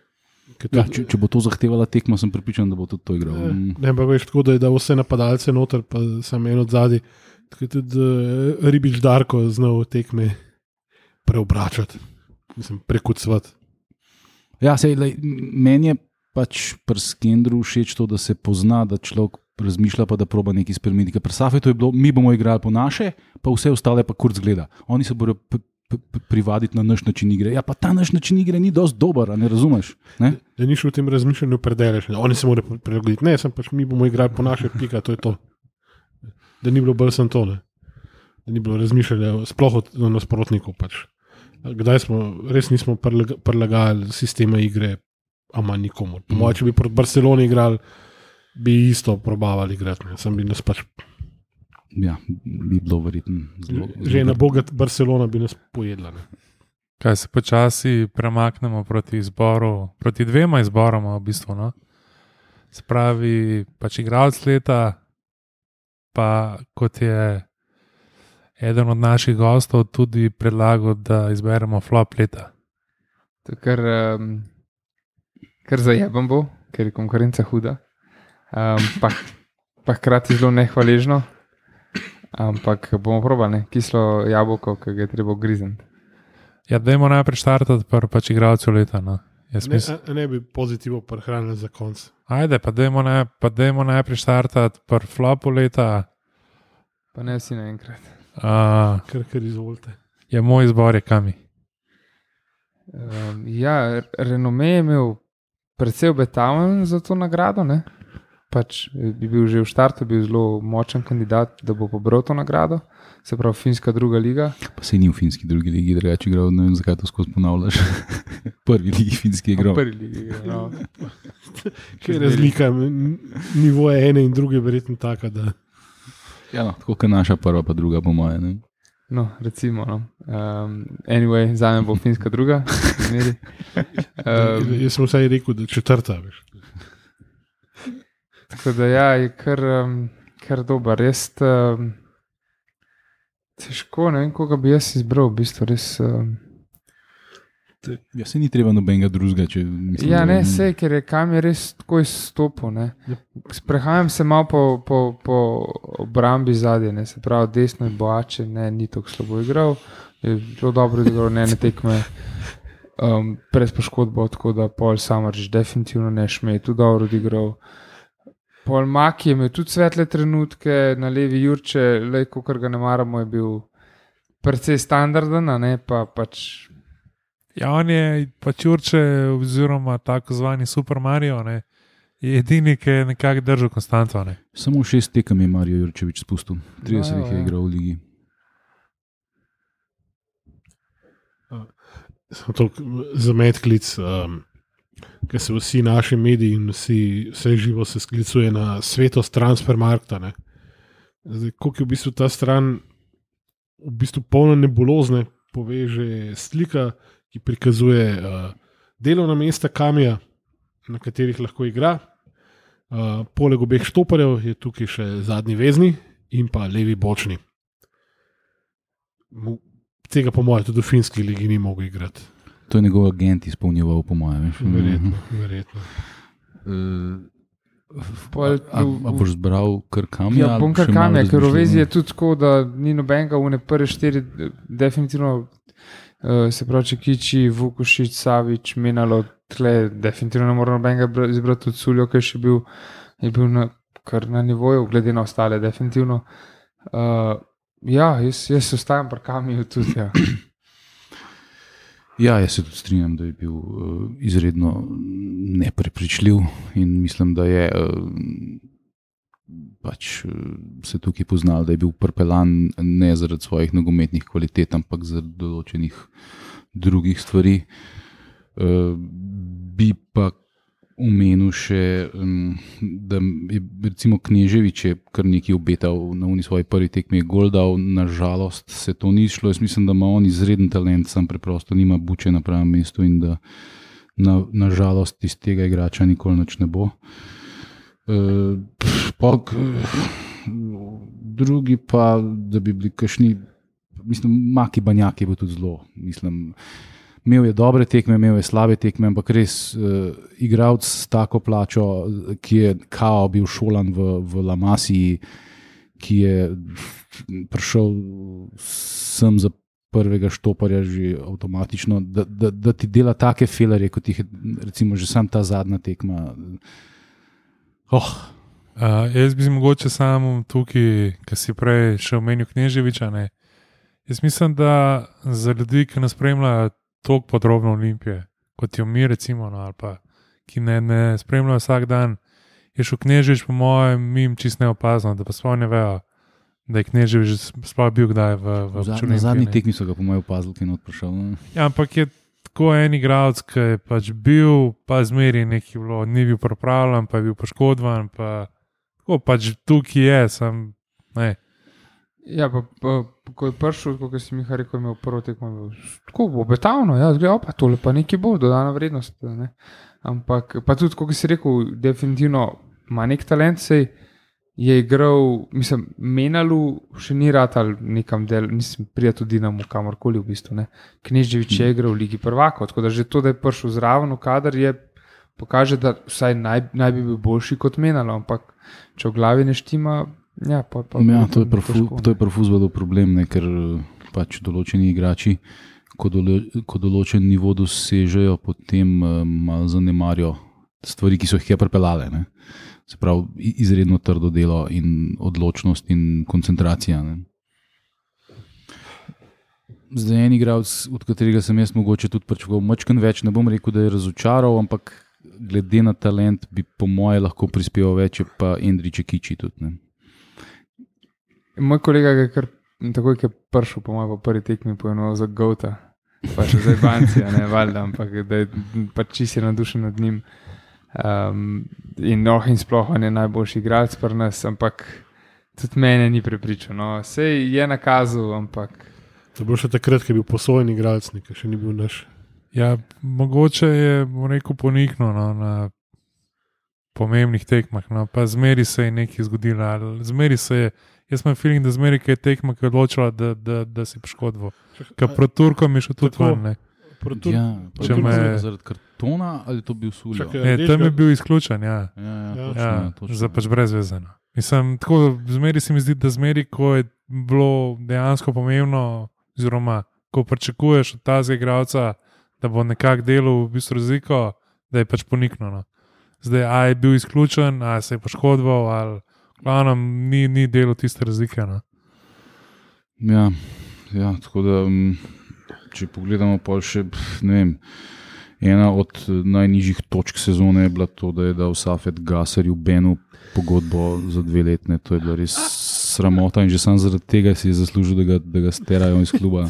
Ja, če, če bo to zahtevala tekma, sem pripričan, da bo tudi to igral. Ne, ne pa veš tako, da je da vse napadalce noter, pa sem en od zadnji. Tako je tudi uh, Ribič Darko znal tekme preobračati, mislim, prekucvati. Ja, sej, lej, meni je pač pri Skendru všeč to, da se pozna, da človek razmišlja pa da proba nekaj spremeniti. Ker pri Safetu je bilo, mi bomo igrali po naše, pa vse ostale pa kurc gleda. Oni se bodo p- p- privaditi na naš način igre. Ja, pa ta naš način igre ni dosti dober, a ne razumeš? Ne? Da ni šel v tem razmišljanju predeleš. Oni se morajo prilagoditi. Ne, sem pač mi bomo igrali po naše, pika, to je to. da ni bilo bolj sem to, ne. Da ni bilo razmišljanja sploh o nasprotniku. Pač. Kdaj smo, res nismo prilagajali sistema igre, ama nikomu. Po mojem, če bi proti Barceloni igrali, bi isto probavali igrati. Sam bi nas pač... Ja, bi bilo verjetno zelo... Že na bogat Barcelona bi nas pojedla. Ne. Kaj se počasi premaknemo proti izboru, proti dvema izboroma v bistvu, no? Se pravi, pač igralec leta, pa kot je eden od naših gostov tudi predlagal, da izberemo flop leta. To je kar, um, kar zajebam bo, ker je konkurenca huda, um, pa, pa hkrati zelo nehvaležno, ampak bomo probali, kislo jabolko, ki ga je treba grizniti. Ja, dajmo najprej štartati pa pač igralcev leta, no. Ne, misl... ne bi pozitivo prehranili za konc. Ajde, pa dajmo, ne, pa dajmo najprej štartati pa flopu leta. Pa ne vsi naenkrat. Uh, kar, kar izvolite. Ja, moj izbor je Kami. Um, ja, renome je imel precej obetaven za to nagrado, ne? Pač bi bil že v štartu, bil zelo močen kandidat, da bo pobral to nagrado, se pravi finska druga liga. Pa se ni v finski drugi ligi, drugače igral, ne vem, zakaj to skozi ponavljaš. Prvi ligi finski igral. Prvi ligi igral, no. Kaj je razlika, nivoje ene in druge verjetno taka, da... Ja, no, tako kot naša prva, pa druga po moje, ne? No, recimo, no. Um, anyway, za me bo finska druga. um, Jaz sem vsaj rekel, da četrta, veš. Tako da ja, je kar, um, kar dober. Res um, težko, ne vem, koga bi jaz izbral, v bistvu res... Um, Ja, se ni treba nobenega drugega, če... Mislim, ja, ne, da... sej, ker je Kam je res tako izstopil, ne. Sprehajam se malo po, po, po obrambi zadnje, ne, se pravi, desno je Boače, ne, ni tako slabo igral, je zelo dobro igral, ne, ne tekme um, pred poškodbo, tako da Pol Samarič definitivno ne, Šmej tudi dobro odigral. Pol Maki je imel tudi svetle trenutke, na levi Jurče, lej, kakor ga ne maramo, je bil precej standarden, ne, pa pač... Ja, on je pač Jurče, oziroma tako zvani Super Mario, ne, je edini, ki je nekako držal konstanco. Ne. Samo šest tekem je Mario Jurčevič spustil, trideset jih je igral v ligi. Samo to za medklic, um, ker se vsi naši mediji in vsi, vse živo se sklicuje na svetost Transfermarkta. Ne. Zdaj, koliko je v bistvu ta stran v bistvu polno nebulozne, poveže slika, ki prikazuje uh, delovna mesta Kamija, na katerih lahko igra. Uh, poleg obeh štoparjev je tukaj še zadnji vezni in pa levi bočni. Tega po mojem tudi v finski ligi ni mogel igrati. To je njegov agent izpolnjeval, po mojem. Verjetno, verjetno. Uh, a, a, a boš zbral kar Kamija? Ja, bom kar Kamija, ker v vezi je tudi tako, da ni nobenega v ne prve štiri definitivno. Uh, se pravi, Čekiči, Vukušič, Savič, Menalo, tle definitivno ne moramo nobenega izbrati, tudi Suljo, ki je še bil, je bil na, kar na nivoju, glede na ostale, definitivno. Uh, ja, jaz, jaz ostajam pri Kamiju tudi, ja. Ja, jaz se tudi strinjam, da je bil uh, izredno neprepričljiv in mislim, da je uh, pač se tukaj poznal, da je bil prpelan ne zaradi svojih nogometnih kvalitet, ampak zaradi določenih drugih stvari. Uh, bi pa omenil še, um, da je recimo Kneževič je kar nekaj obetal na uni svoji prvi tekmi, je gol dal, nažalost se to ni šlo. Jaz mislim, da ima on izreden talent, sam preprosto nima buče na pravem mestu in da na, nažalost iz tega igrača nikoli nič ne bo. Uh, pok, uh, drugi pa, da bi bili kakšni, mislim, Maki Banjak je bil tudi zelo, mislim, imel je dobre tekme, imel je slabe tekme, ampak res uh, igralec s tako plačo, ki je kao bil šolan v, v La Masiji, ki je prišel sem za prvega štoparja že avtomatično, da, da, da ti dela take felerje, kot jih je recimo že sam ta zadnja tekma. Oh. Uh, jaz bi mogoče samo tukaj, ki si prej še omenil Kneževiča, ne. Jaz mislim, da za ljudi, ki nas spremljajo toliko podrobno Olimpije, kot jo mi recimo, no, ali pa ki ne, ne spremljajo vsak dan, je šel Kneževič po mojem mim čist neopazno, da pa sploh ne vejo, da je Kneževič sploh bil kdaj v, v Zad, na zadnji tekmi so ga po mojem opazili, ki je not prišel. Ne? Ja, ampak je tako en igralec, ki je pač bil, pa zmeri nekaj bilo, ni bil pripravljen, pa je bil poškodovan, pa tako pač tukaj je, sem, ne. Ja, pa, pa ko je prišel, kot si mi rekel, imel prvo tekmo, tako obetavno, ja, zgleda, pa tole pa nekaj bo, dodana vrednost, ne. Ampak, pa tudi, kot si rekel, definitivno ima nek talent, sej je igral, mislim, Menalu še ni ratal nekam del, nisem prijatelj Dinamo kamorkoli v bistvu, ne. Kneževič je igral v Ligi prvakov, tako da že to, da je prišel zraven v kader, je pokaže, da vsaj naj, naj bi bil boljši kot Menalo, ampak če v glavi ne štima, ja, pa... pa ja, to je pri fuzbalu problem, ne, ker pač določeni igrači, ko, dolo, ko določen nivo dosežejo, potem uh, malo zanemarijo stvari, ki so jih je pripeljale, ne. Se pravi, izredno trdo delo in odločnost in koncentracija. Ne. Zdaj en igralec, od katerega sem jaz mogoče tudi pričakoval mačken več, ne bom rekel, da je razočaral, ampak glede na talent bi po moje lahko prispeval več, je pa Endrić Ekiči tudi. Ne. Moj kolega je kar takoj, ki je prišel po moje po prvi tekmi poimenoval za Gouta, pa še zdaj Bancija, ne valjda, ampak da je pač čisto nadušen nad njim. Um, in noh in sploh on je najboljši igralec pri nas, ampak tudi mene ni prepričal. No. Sej je nakazal, ampak... To bo še takrat, ki je bil posojen igralec, nekaj še ni bil naš. Ja, mogoče je, bom rekel, poniknil no, na pomembnih tekmah, no, pa zmeri se je nekaj zgodilo, zmeri se je, jaz imam feeling, da zmeri, ki je tekma, ki je odločila, da, da, da si poškodoval. Ker proti Turkom je še tudi ven, ne. Proti ja, če me je zaradi kartona ali to bil suljo? Ne, tam je bil izključen, ja. Ja, ja, ja, točno, ja točno. Za pač brezvezeno. Mislim, tako zmeri se mi zdi, da zmeri, ko je bilo dejansko pomembno, oziroma, ko pričakuješ od tazga igralca, da bo nekak delal v bistvu razliko, da je pač poniknil, no. Zdaj, a je bil izključen, a se je poškodoval, ali glavno, ni, ni delal tiste razlike, no. Ja, ja, tako da... Um... Če pogledamo pol še, ne vem, ena od najnižjih točk sezone je bila to, da je dal Safet Gasarju Benu pogodbo za dve letne. To je bila res sramota in že sam zaradi tega si je zaslužil, da ga, da ga sterajo iz kluba.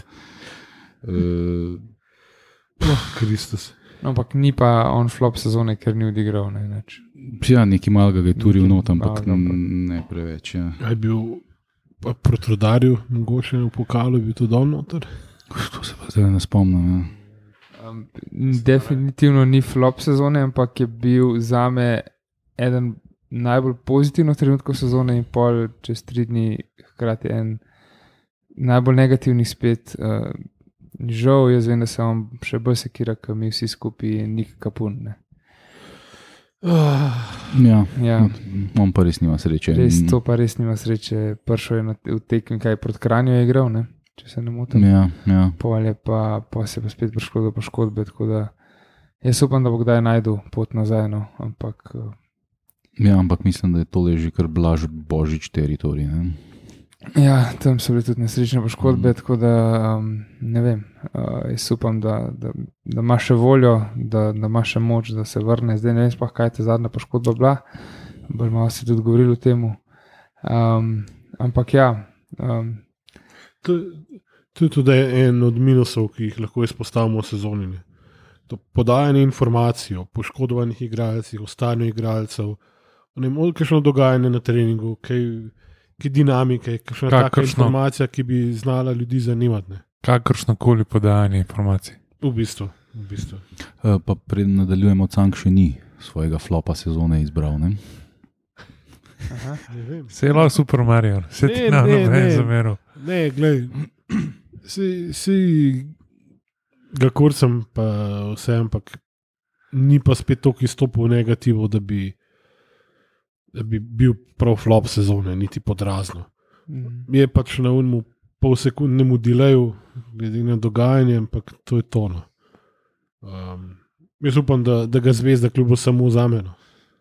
Uh, oh, Kristus. Ampak ni pa on flop sezone, ker ni odigral. Ne, neč. Ja, nekaj malega ga je turil not, ampak ne preveč. Ja. Je bil proti Rudarju, mogoče v pokalu, je bil tudi on noter. To se pa zdaj ne spomnim. Ja. Um, definitivno ni flop sezone, ampak je bil zame eden najbolj pozitivnih trenutkov sezone in pol čez tri dni hkrati en najbolj negativnih spet. Uh, žal, jaz vem, da se on še bolj sekira, kot mi vsi skupaj in nik kapun. Ne. Uh, ja, ja. On pa res nima sreče. Res, to pa res nima sreče. Pršel je na, v tekmi, kaj proti Kranju je igral, ne? Če se ne motim. Ja, ja. Pol je pa, pa se pa spet prišlo do poškodbe, tako da jaz upam, da bo kdaj najdel pot nazaj, no, ampak... Ja, ampak mislim, da je to leži kar Blaž Božič teritorij, ne? Ja, tam so bile tudi nesrečne poškodbe, mm. tako da, um, ne vem, uh, jaz upam, da, da, da ima še voljo, da, da ima še moč, da se vrne. Zdaj ne vem sploh, kaj je te zadnja poškodba bila, bolj malo se tudi govorili o temu. Um, ampak ja... Um, To, to je tudi en od minusov, ki jih lahko izpostavimo v sezoni. To podajanje informacij o poškodovanih igralcih, o stanju igralcev, o ne morem kakšno dogajanje na treningu, kaj, kaj dinamike, kakšna taka informacija, ki bi znala ljudi zanimati. Ne. Kakršnokoli podajanje informacij. V bistvu. V bistvu. Uh, pa pred nadaljujemo, Cank še ni svojega flopa sezone izbral, ne? Aha, ne vem. Se je lahko Super Mario, se ti na noben zameril. Ne, glej, si, si ga kurcem pa vse, ampak ni pa spet toliko izstopil negativo, da bi, da bi bil prav flop sezone, niti podrazno. Mm. Je pač na unmu pol sekundnemu dileju, glede na dogajanje, ampak to je tono. Um, jaz upam, da, da ga Zvezda klubu samo vzameno.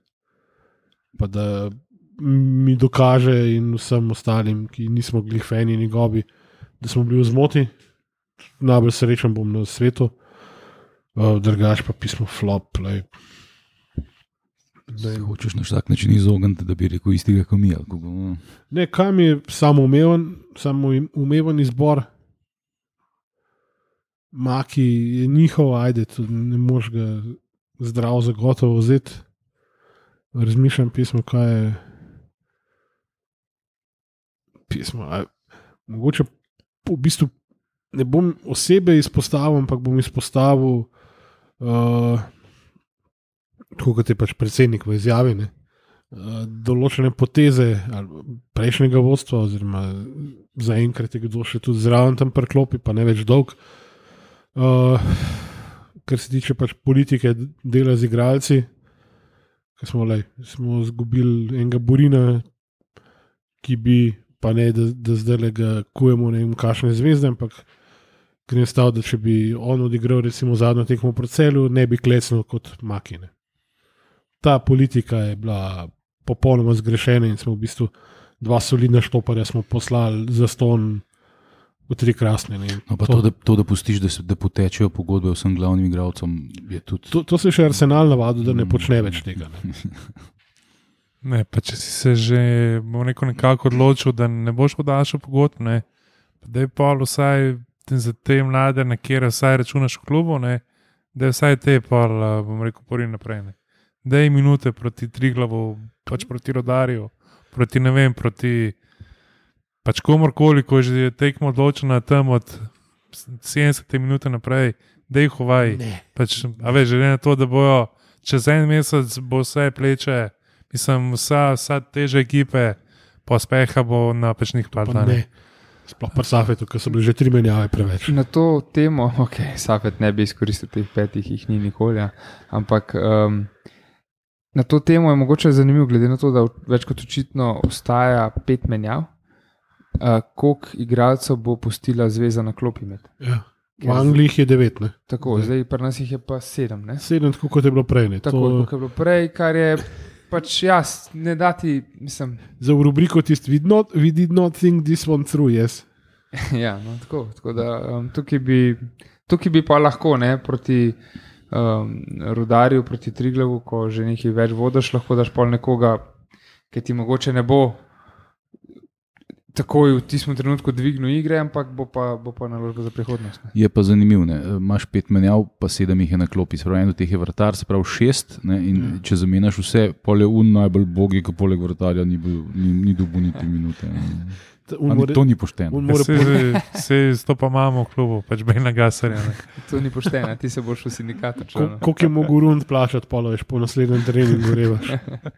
Pa da mi dokaže in vsem ostalim, ki nismo bili fani njegovi, da smo bili v zmoti. Najbolj srečen bom na svetu. Uh, drugač pa pismo flop. Lej. Ne, Hočeš na vsak način izogniti, da bi rekel istega kot mi. ali kako, no. ne kam je samoumeven, samoumeven izbor. Maki je njihov, ajde, tudi ne moš ga zdravo zagotovo vzeti. Razmišljam pismo, kaj je pismo. A, mogoče v bistvu ne bom osebe izpostavil, ampak bom izpostavil uh, tako kot je pač predsednik v izjavi, ne, uh, določene poteze prejšnjega vodstva, oziroma zaenkrat je kdo še tudi zraven tam priklopi, pa ne več dolg. Uh, kar se tiče pač politike dela z igralci, ker smo, lej, smo zgubili enega Burina, ki bi, pa ne, da, da zdaj ga kujemo ne vem kakšne zvezde, ampak ker je stav, da če bi on odigral recimo zadnjo tekmo proti Celju, ne bi klecnil kot Makine. Ta politika je bila popolnoma zgrešena in smo v bistvu dva solidna štoparja smo poslali za ston v tri krasne. No, pa to, to, da, to, da pustiš, da, se, da potečejo pogodbe vsem glavnim igralcem, je tudi... To, to se še Arsenal navadil, da ne počne več tega. Ne? Ne, pa če si se že neko nekako odločil, da ne boš podaljšal pogodb, ne, da je pol vsaj za te mlade, na kjer vsaj računaš v klubu, ne, da je vsaj te pol, bom rekel, pori naprej. Ne. Da je minute proti Triglavu, pač proti Rodarju, proti ne vem, proti pač komorkoli, ko je že tekmo odločena tam od sedemdesete minute naprej, da jih uvaj. Pač, a veš, že na to, da bojo čez en mesec bo vse pleče, mislim, vsa, vsa teže ekipe pospeha bo na pečnih platnah. Sploh pa Safetu, ker so bili že tri menjave preveč. Na to temo, ok, Safet ne bi izkoristil teh petih, jih ni nikoli, ampak um, na to temo je mogoče zanimivo, glede na to, da več kot očitno ostaja pet menjav, uh, koliko igralcev bo pustila zveza na klopi med. Ja. V Angliji je devet, ne? Tako, zdaj pri nas jih je pa sedem, ne? Sedem, tako kot je bilo prej, ne? Tako, to... kot je bilo prej, kar je pač jaz, ne dati, mislim... Za v rubriko tisti, we, we did not think this one through, yes. Ja, no, tako, tako da um, tukaj, bi, tukaj bi pa lahko, ne, proti um, Rudarju, proti Triglavu, ko že nekaj več vodiš, lahko daš pol nekoga, ki ti mogoče ne bo takoj v tistem trenutku dvignil igre, ampak bo pa, bo pa naložba za prihodnost. Ne. Je pa zanimiv, ne? Imaš pet menjav, pa sedem jih je na klopi. Spravi, en od teh je vratar, se pravi šest, ne? In ja. Če zamenjaš vse, pol je un najbolj bogi, ki poleg vratarja ni, bil, ni, ni dobil niti minute. More, to ni pošteno. Se, se to pa imamo v klubu, pač bejna gasarja. To ni pošteno, ti se boš v sindikatu. Koliko je mogel rund plačati, polo veš, po naslednjem treningu revaš.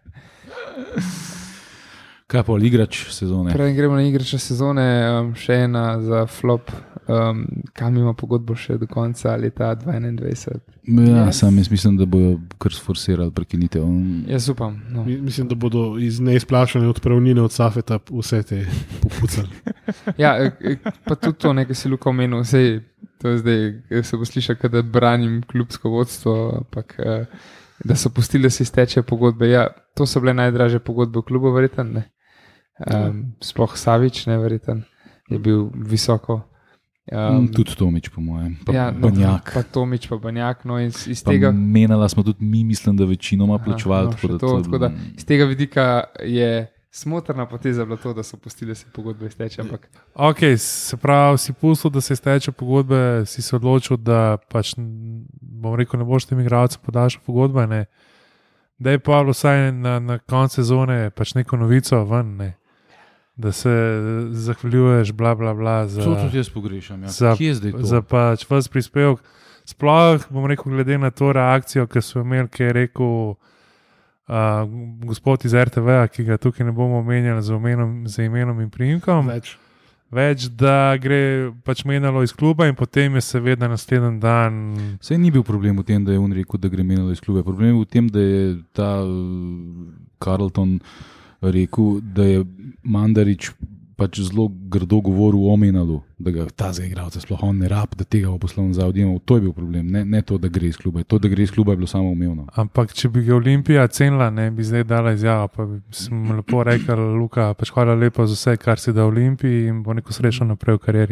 Kaj pa igrač sezone? Preden gremo na igrača sezone, um, še ena za flop, um, kam ima pogodbo še do konca leta dva tisoč enaindvajset. Ja, yes. Sam jaz mislim, da bojo kar sforsirali prekinitev. Jaz upam. No. Mislim, da bodo iz neizplačane odpravnine od Safeta vse te popucali. Ja, pa tudi to nekaj si Luka omenil, sej, to je zdaj, se bo slišal, kada branim klubsko vodstvo, ampak da so pustili, da se izteče pogodbe. Ja, to so bile najdražje pogodbe v klubu, verjetno, ne? Um, sploh Savič, neverjeten, je bil visoko. Um, tudi Tomič, po mojem. Pa ja, Banjak. No, pa Tomič, pa Banjak. No, iz, iz tega... Menala smo tudi mi, mislim, da večinoma plačevali. No, tako, da to, tako da iz tega vidika je smotrna poteza bila to, da so pustili se pogodbe izteče. Ampak... Ok, se pravi, si pustil, da se izteče pogodbe, si se odločil, da pač, bom rekel, ne boš tem igralcem podaljšal pogodbe, ne. Da je pa vsaj na, na koncu sezone pač neko novico ven, ne. Da se zahvaljuješ, bla, bla, bla. Za, to tudi jaz pogrešam. Ja. Za, Kje je zdaj to? Za pač vas prispevek. Sploh, bom rekel, glede na to reakcijo, ki so imeli, ki je rekel uh, gospod iz R T V-a, ki ga tukaj ne bomo omenjali za, omenom, za imenom in priimkom. Več. Več, da gre pač menjalo iz kluba in potem je seveda naslednji dan... Saj ni bil problem v tem, da je on rekel, da gre menjalo iz kluba. Problem je v tem, da je ta Carlton rekel, da je Mandarić pač zelo grdo govoril o Menalu, da ga ta zaigralca sploh on ne rab, da tega v poslovnem zavodu ima. To je bil problem, ne, ne to, da gre iz kluba. To, da gre iz kluba, je bilo samo umevno. Ampak, če bi ga Olimpija cenila, ne bi zdaj dala izjava, pa bi sem lepo rekel, Luka, pač hvala lepo za vse, kar si da Olimpiji in bo neko srečo naprej v karieri. Ne?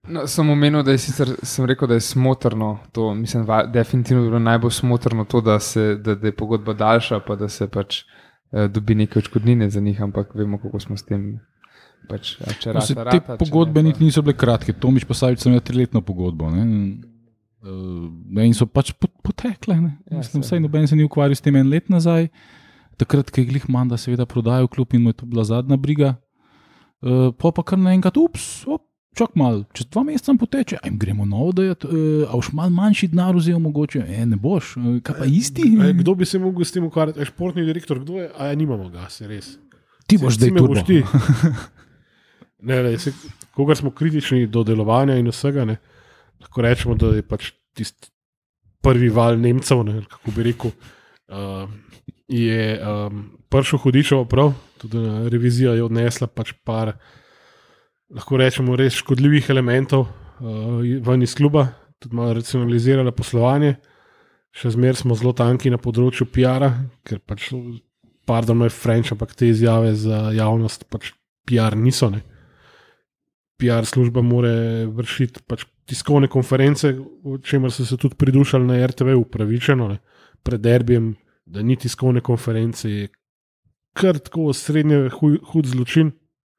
No, sem omenil, da je sicer, sem rekel, da je smotrno to, mislim, va, definitivno bi bilo najbolj smotrno to, da, se, da, da je pogodba daljša, pa da se pač eh, dobi neke odškodnine za njih, ampak vemo, kako smo s tem. Pač, če No, rata, se, rata, te pogodbe ne, niti niso bile kratke. Tomič pa Savič sem imel triletno pogodbo. Ne? Uh, in so pač pot, potekle. Ne? Ja, Mislim, se- vsaj noben se ni ukvarjal s tem en let nazaj. Takrat, ko je glih Manda seveda prodajal klub in mu je to bila zadnja briga. Uh, pa pa kar naenkrat, ups, op, čak mal, čez dva meseca poteče, ajm gremo novo dajati, uh, a už mal manjši denar vzel mogoče, e, ne boš, uh, kaj pa isti? Ej, kdo bi se mogel s tem ukvarjati? Ej, športni direktor, kdo je? A ja, nimamo ga, se res. Ti boš zdaj me turbo. boš ti. Ne, ne, se, kogar smo kritični do delovanja in vsega, ne, lahko rečemo, da je pač tisti prvi val Nemcev, ne, kako bi rekel, uh, je um, prišel hudičevo prav, tudi na revizija je odnesla pač par, lahko rečemo, res škodljivih elementov uh, ven iz kluba, tudi malo racionalizirala poslovanje. Še zmeraj smo zelo tanki na področju P R-a, ker pač, pardon, moj French, ampak te izjave za javnost pač P R niso. Ne. P R služba more vršiti pač tiskovne konference, o čemer so se tudi pridušali na R T V, upravičeno, ne. Pred derbijem, da ni tiskovne konference, je kar tako srednje huj, hud zločin.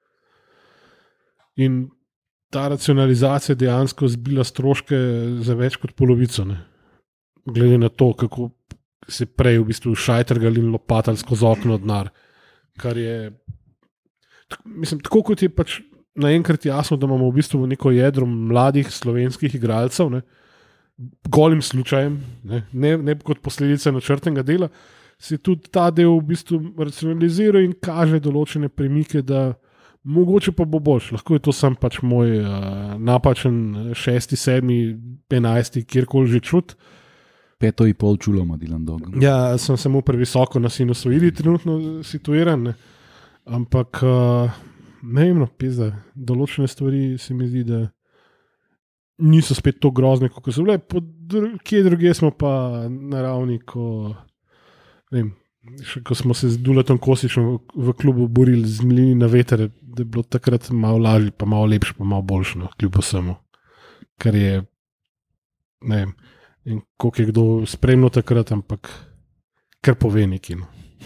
In ta racionalizacija dejansko zbila stroške za več kot polovico. Ne. Glede na to, kako se prej v bistvu šajtrgali in lopatali skozi okno denar. Kar je, tak, mislim, tako kot je pač naenkrat jasno, da imamo v bistvu neko jedro mladih slovenskih igralcev, ne, golim slučajem, ne, ne, ne kot posledica načrtnega dela, se tudi ta del v bistvu racionalizira in kaže določene premike, da mogoče pa bo boljš. Lahko je to sam pač moj uh, napačen šesti, sedmi, enajsti, kjerkoli že čut. Peto in pol čulo ima Dylan Dog. Ja, sem samo previsoko na sinusovidi trenutno situiran, ne. Ampak uh, ne vem, no, pizda, določene stvari se mi zdi, da niso spet tako grozne, kot so bile. Dru kje druge smo pa na ravni, ko, vem, še, ko smo se z Duletom Kosičem v, v klubu borili z mlini na veter, da je bilo takrat malo lažje, pa malo lepše, pa malo boljše, no, kljub vsemu. Kar je, ne vem, in koliko je kdo spremljal takrat, ampak kar pove neki. No.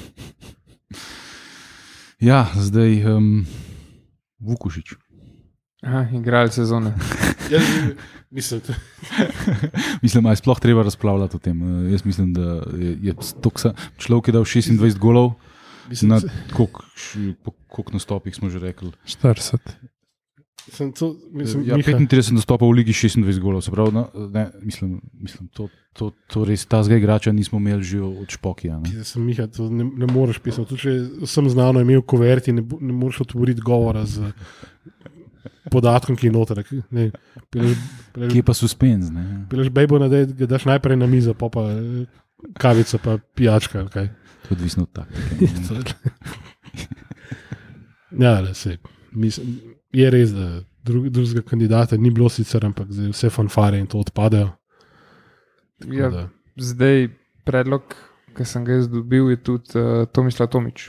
Ja, zdaj um, Vukušič. Aha, igrali sezone. Ja, mislim, Mislim, da je sploh treba razpravljati o tem. Uh, jaz mislim, da je, je toksa, človek je dal šestindvajset golov, mislim, na koliko š- po koliko nastopih smo že rekli. štirideset. sem to, mislim, Ja, Miha, petintrideset nastopov v ligi, šestindvajset golov, se pravi, no, ne, mislim, mislim to, to, to res ta zgaj igrača nismo imeli že od Špokija. Ne. Pizda, sem Miha, to ne, ne moreš pisati. Tudi če sem znano imel kuverti, ne, bo- ne moreš otvoriti govora z podatkom, ki je noter. Ne, peleš, peleš, Kje pa suspenz? Ne? peleš bejbo na dej, ga daš najprej na mizo, pa pa eh, kavica, pa pijačka. ali kaj. To je odvisno od taktike. Ja, le, sej, mislim, je res, da drug, drugega kandidata ni bilo sicer, ampak zdaj vse fanfare in to odpadejo. Tako Ja, da, zdaj predlog, ki sem ga jaz dobil, je tudi uh, Tomislav Tomič.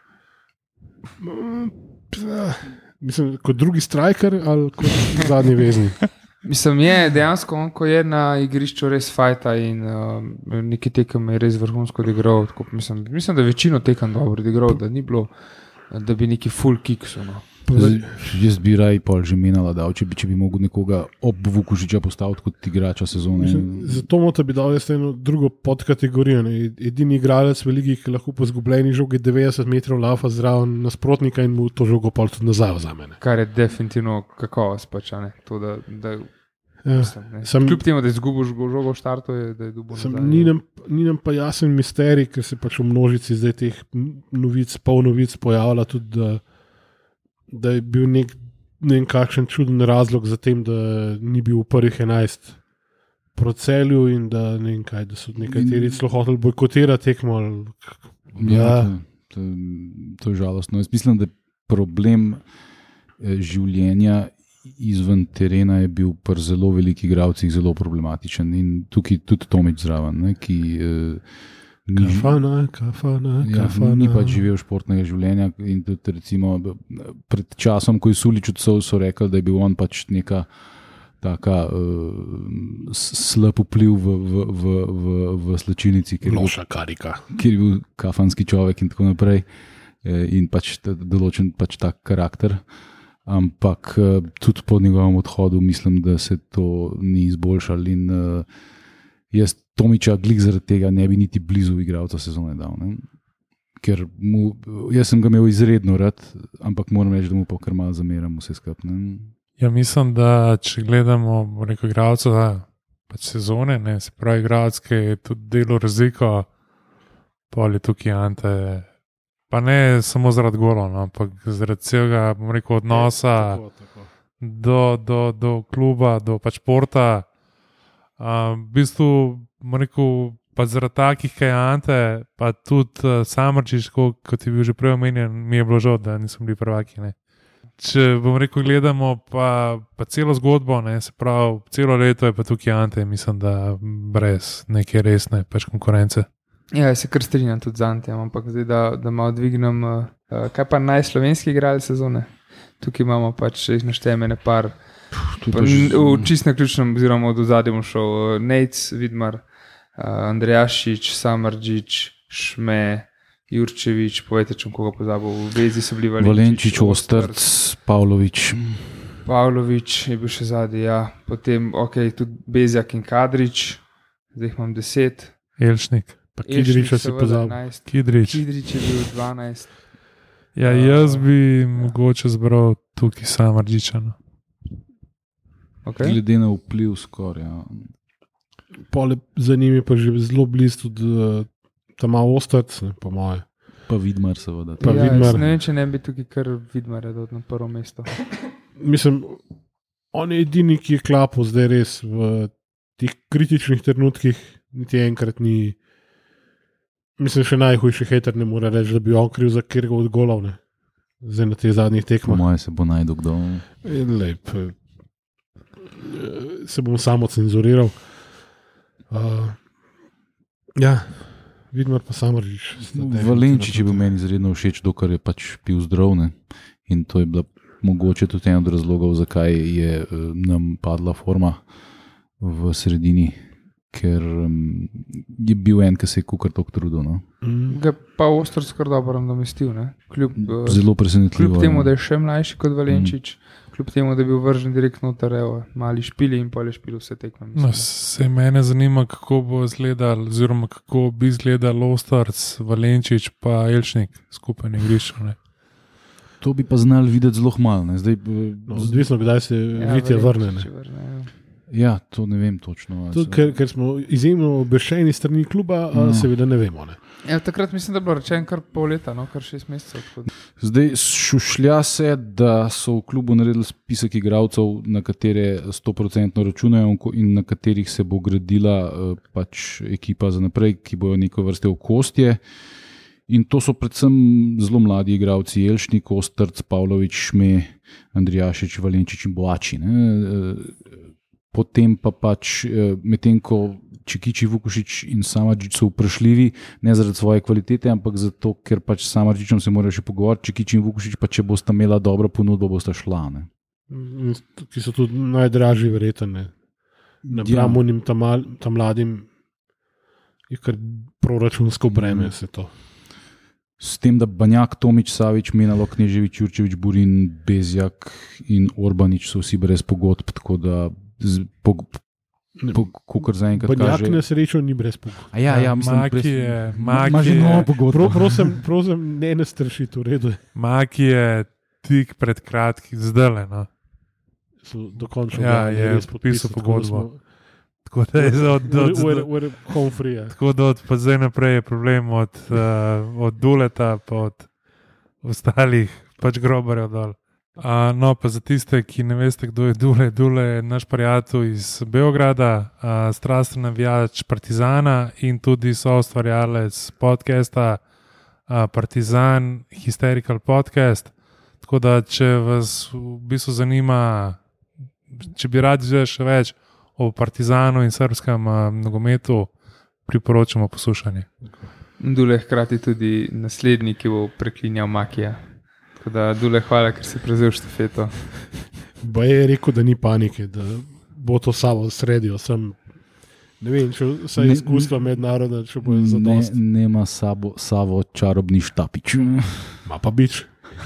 mm, psa, mislim, kot drugi striker ali kot zadnji vezni. Mislim, je dejansko on, ko je na igrišču res fajta in uh, neki tekem je res vrhunsko odigral. Tako, mislim, mislim, da je večino tekem dobro odigral, da ni bilo, da bi neki full kicks. No. Zdaj, jaz bi raj pol že menila, da če bi, če bi mogel nekoga ob Vukušiča postaviti kot igrača sezone. Mislim, zato mota bi dal jaz eno drugo podkategorijo. Ne. Edini igralec v ligi, ki lahko po zgubljeni žogi devetdeset metrov lafa zraven nasprotnika in mu to žogo pol tudi nazaj vzame. Ne. Kar je definitivno kakovost. Pač, a ne. To, da, da, Ja, mislim, ne. sem- Kljub temu, da je izgubil žgo- žogo v štartu, je, da je dubo sem, nazaj. ni, nam, ni nam pa jasen misterij, ker se pač v množici zdaj teh novic, pol novic pojavlja tudi, da, da je bil nek, ne vem kakšen čuden razlog za tem, da ni bil v prvih enajst proti Celju in da ne vem kaj, da so nekateri celo hoteli bojkotirati tekmo. ali k- Ja, Ja. to, to, to je žalostno. Jaz mislim, da je problem eh, življenja izven terena je bil pri zelo velikih igralcih zelo problematičen in tukaj tudi Tomič zraven, ne, ki eh, ni, Kafana, kafana, ja, kafana. ni pač živel športnega življenja in tudi recimo pred časom, ko je Sulič odšel, so rekli, da je bil on pač neka taka uh, slab vpliv v, v, v, v, v slačilnici, ker je, bil, Loša karika. ker je bil kafanski človek in tako naprej in pač določen pač tak karakter. Ampak uh, tudi po njegovem odhodu mislim, da se to ni izboljšalo in uh, jaz Tomiča glih zaradi tega ne bi niti blizu igralca sezone dal. Ne? Ker mu, jaz sem ga imel izredno rad, ampak moram reči, da mu pa kar malo zameram vse skupaj. Ja, mislim, da če gledamo neko igralca pač sezone, ne, se pravi igralec, ki je tudi delo razliko, pol je tukaj Ante, pa ne samo zaradi golov, no, ampak zaradi celega, bom rekel, odnosa Tako, tako. Do, do, do kluba, do pač športa. Uh, v bistvu, bom rekel, pa zaradi takih, kaj je Ante, pa tudi uh, Samardžič, kot je bil že prej omenjen, mi je bilo žal, da niso bili prvaki. Ne. Če bom rekel, gledamo pa, pa celo zgodbo, ne, se pravi, celo leto je pa tukaj Ante, mislim, da brez neke resne pač konkurence. Ja, jaz se kar strinjam tudi z Antijem, ampak zdaj, da, da malo dvignem, uh, kaj pa najslovenski igralec sezone. Tukaj imamo pač jih naštejeme par, pa, n, v čist na ključnem, oziroma od ozadjem šel uh, Nejc, Vidmar, uh, Andrejašič, Samardžič, Šme, Jurčevič, povejte, če koga pozabil, v vezi so bili Valenčič, Valenčič, Ostrc, Pavlović. Pavlović je bil še zadnji, ja. Potem, ok, tudi Bezjak in Kadrič, zdaj jih imam deset. Elšnik. Pa Kidriča si pozabil. Kidrič. Kidrič je bil dvanajst. Ja, jaz bi uh, mogoče zbral tukaj Samardžiča. No. Okay. Glede na vpliv skoraj. Ja. Pole za njimi pa že zelo blizu tudi uh, tam malo Ostrc, ne, po moje. Pa Vidmar seveda. Pa ja, Vidmar. ne vem, če ne bi tukaj kar Vidmar dal na prvo mesto. Mislim, on je edini, ki je klapal zdaj res v teh kritičnih trenutkih, niti enkrat ni. Mislim, še najhujši hater ne more reči, da bi on kriv za kjerga od golov, ne. Zdaj na teh zadnjih Po tekmah. moje se bo najdel kdo. Lep. Se bom samo cenzuriral. Uh, ja, Vidmar pa Samardžič. Valenčič je bil meni izredno všeč, dokler je pač pil zdravne. In to je bila mogoče tudi en od razlogov, zakaj je uh, nam padla forma v sredini. Ker um, je bil en, ki se je kukar toliko trudil. No? Mm. Ga pa Ostrc kar dobro nadomestil, ne? Kljub, uh, Zelo presenetljivo. kljub temu, ja. da je še mlajši kot Valenčič, mm. kljub temu, da je bil vržen direktno v Tarevo, mali špili in pol je špil vse tekme. No, se mene zanima, kako bo izgledal, oziroma kako bi izgledal Ostrc, Valenčič pa Elšnik skupaj na igrišču. Ne. To bi pa znali videti zelo malo. No, odvisno, kdaj se ja, Vitja vrne. Ne. vrne ja. Ja, to ne vem točno. Tudi, ker, ker smo izjemno obveščeni strani kluba, no. Seveda ne vemo. Ne. Ja, takrat mislim, da je bilo rečeno kar pol leta, no? Kar šest mesecev. Zdaj šušlja se, da so v klubu naredili spisek igralcev, na katere sto procentno računajo in na katerih se bo gradila pač ekipa za naprej, ki bojo neko vrste okostje. In to so predvsem zelo mladi igralci, Elšnik, Ostrc, Pavlović, Šme, Andrijašič, Valenčič in Boači. Ne? Potem pa pač, medtem ko Čekiči, Vukušič in Samardžič so vprašljivi, ne zaradi svoje kvalitete, ampak zato, ker pač s Samardžičem se morajo še pogovoriti, Čekiči in Vukušič pa če bosta imela dobro ponudbo, bosta šla. Ne? Ki so tudi najdražji, verjetno. Napram unim ja. tam, tam mladim je kar proračunsko breme se to. S tem, da Banjak, Tomič, Savič, Menalo, Kneževič, Jurčevič, Burin, Bezjak in Orbanič so vsi brez pogodb, tako da z, po, po, kukor zaenkrat kaže. Banjak na srečo ni brez pogodb. A ja, ja, mislim, Maki brez, je, ma, Maki je, Pro, prosim, prosim, ne ne strašiti, v redu. Maki je tik pred kratkim, zdaj, no. So dokončno ja, je podpisal pogodbo. Tako da je za od, od, od, tako da od pa zdaj naprej je problem od, uh, od Duleta pa od ostalih, pač grobarjev dol. Uh, no, pa za tiste, ki ne veste, kdo je Dule, Dule je naš prijatelj iz Beograda, uh, strasten navijač Partizana in tudi soustvarjalec podcasta uh, Partizan Hysterical Podcast. Tako da, če vas v bistvu zanima, če bi radi izvedeli še več o Partizanu in srbskem uh, nogometu, priporočamo poslušanje. Dule hkrati tudi naslednji, ki bo preklinjal Makija. Tako da, Dule, hvala, ker si prevzel štafeto. Ba je rekel, da ni panike, da bo to samo sredijo. Sem, ne vem, če vse izkustva mednarodna, če bo za Ne, dost. nema sabo, savo čarobni štapič. Ma pa bič.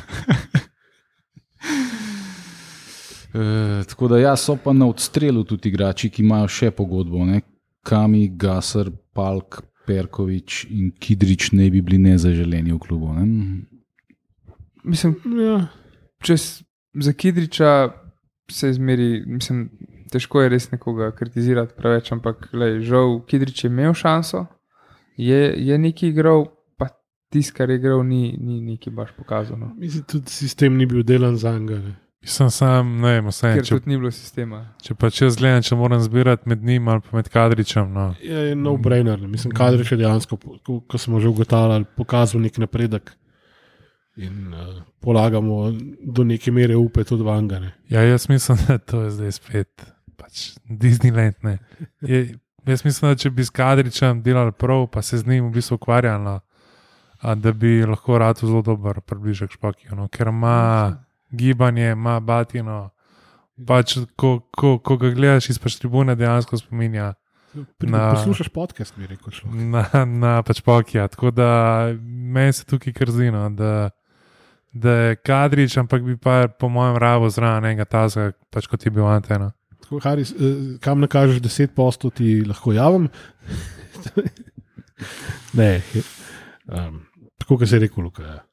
E, tako da ja, so pa na odstrelu tudi igrači, ki imajo še pogodbo. Ne? Kami, Gasar, Palk, Perkovič in Kidrič ne bi bili nezaželeni v klubu. Ne? Mislim, Ja. če s- za Kidriča se izmeri, mislim, težko je res nekoga kritizirati preveč, ampak lej, žal Kidrič je imel šanso, je, je nekaj igral, pa tisto, kar je igral, ni, ni nekaj baš pokazal. No. Mislim, tudi sistem ni bil delan za njega. Sem sam, ne vem, vse. Ker Če, tudi ni bilo sistema. če pa če zgledam, če moram zbirati med njim ali pa med Kadričem, no. Je, je no-brainer. Mislim, Kadrič je dejansko, ko, ko smo že ugotavljali, pokazal nek napredek in uh, polagamo do neke mere upe tudi vangane. Ja, jaz mislim, da to je zdaj spet pač Disneyland. Ne. Je, jaz mislim, da če bi s Kadričem delali prav, pa se z njim v bistvu ukvarjali, no, a da bi lahko rad zelo dober približek Špakiju, no, ker ima gibanje, ima batino. Pač, ko, ko, ko ga gledaš iz pač tribune, dejansko spominja Pri, Na- poslušaš podcast, mi je rekel človek. na, na pač Pokija. Tako da meni se tukaj krzino, da, da je Kadrič, ampak bi pa po mojem rabo zraven enega tazga, pač kot je bil Antena. Tako, Haris, eh, kam nakažeš deset posto, ti lahko javim? Ne. Um, tako, kot se je rekel, Luka. Ja.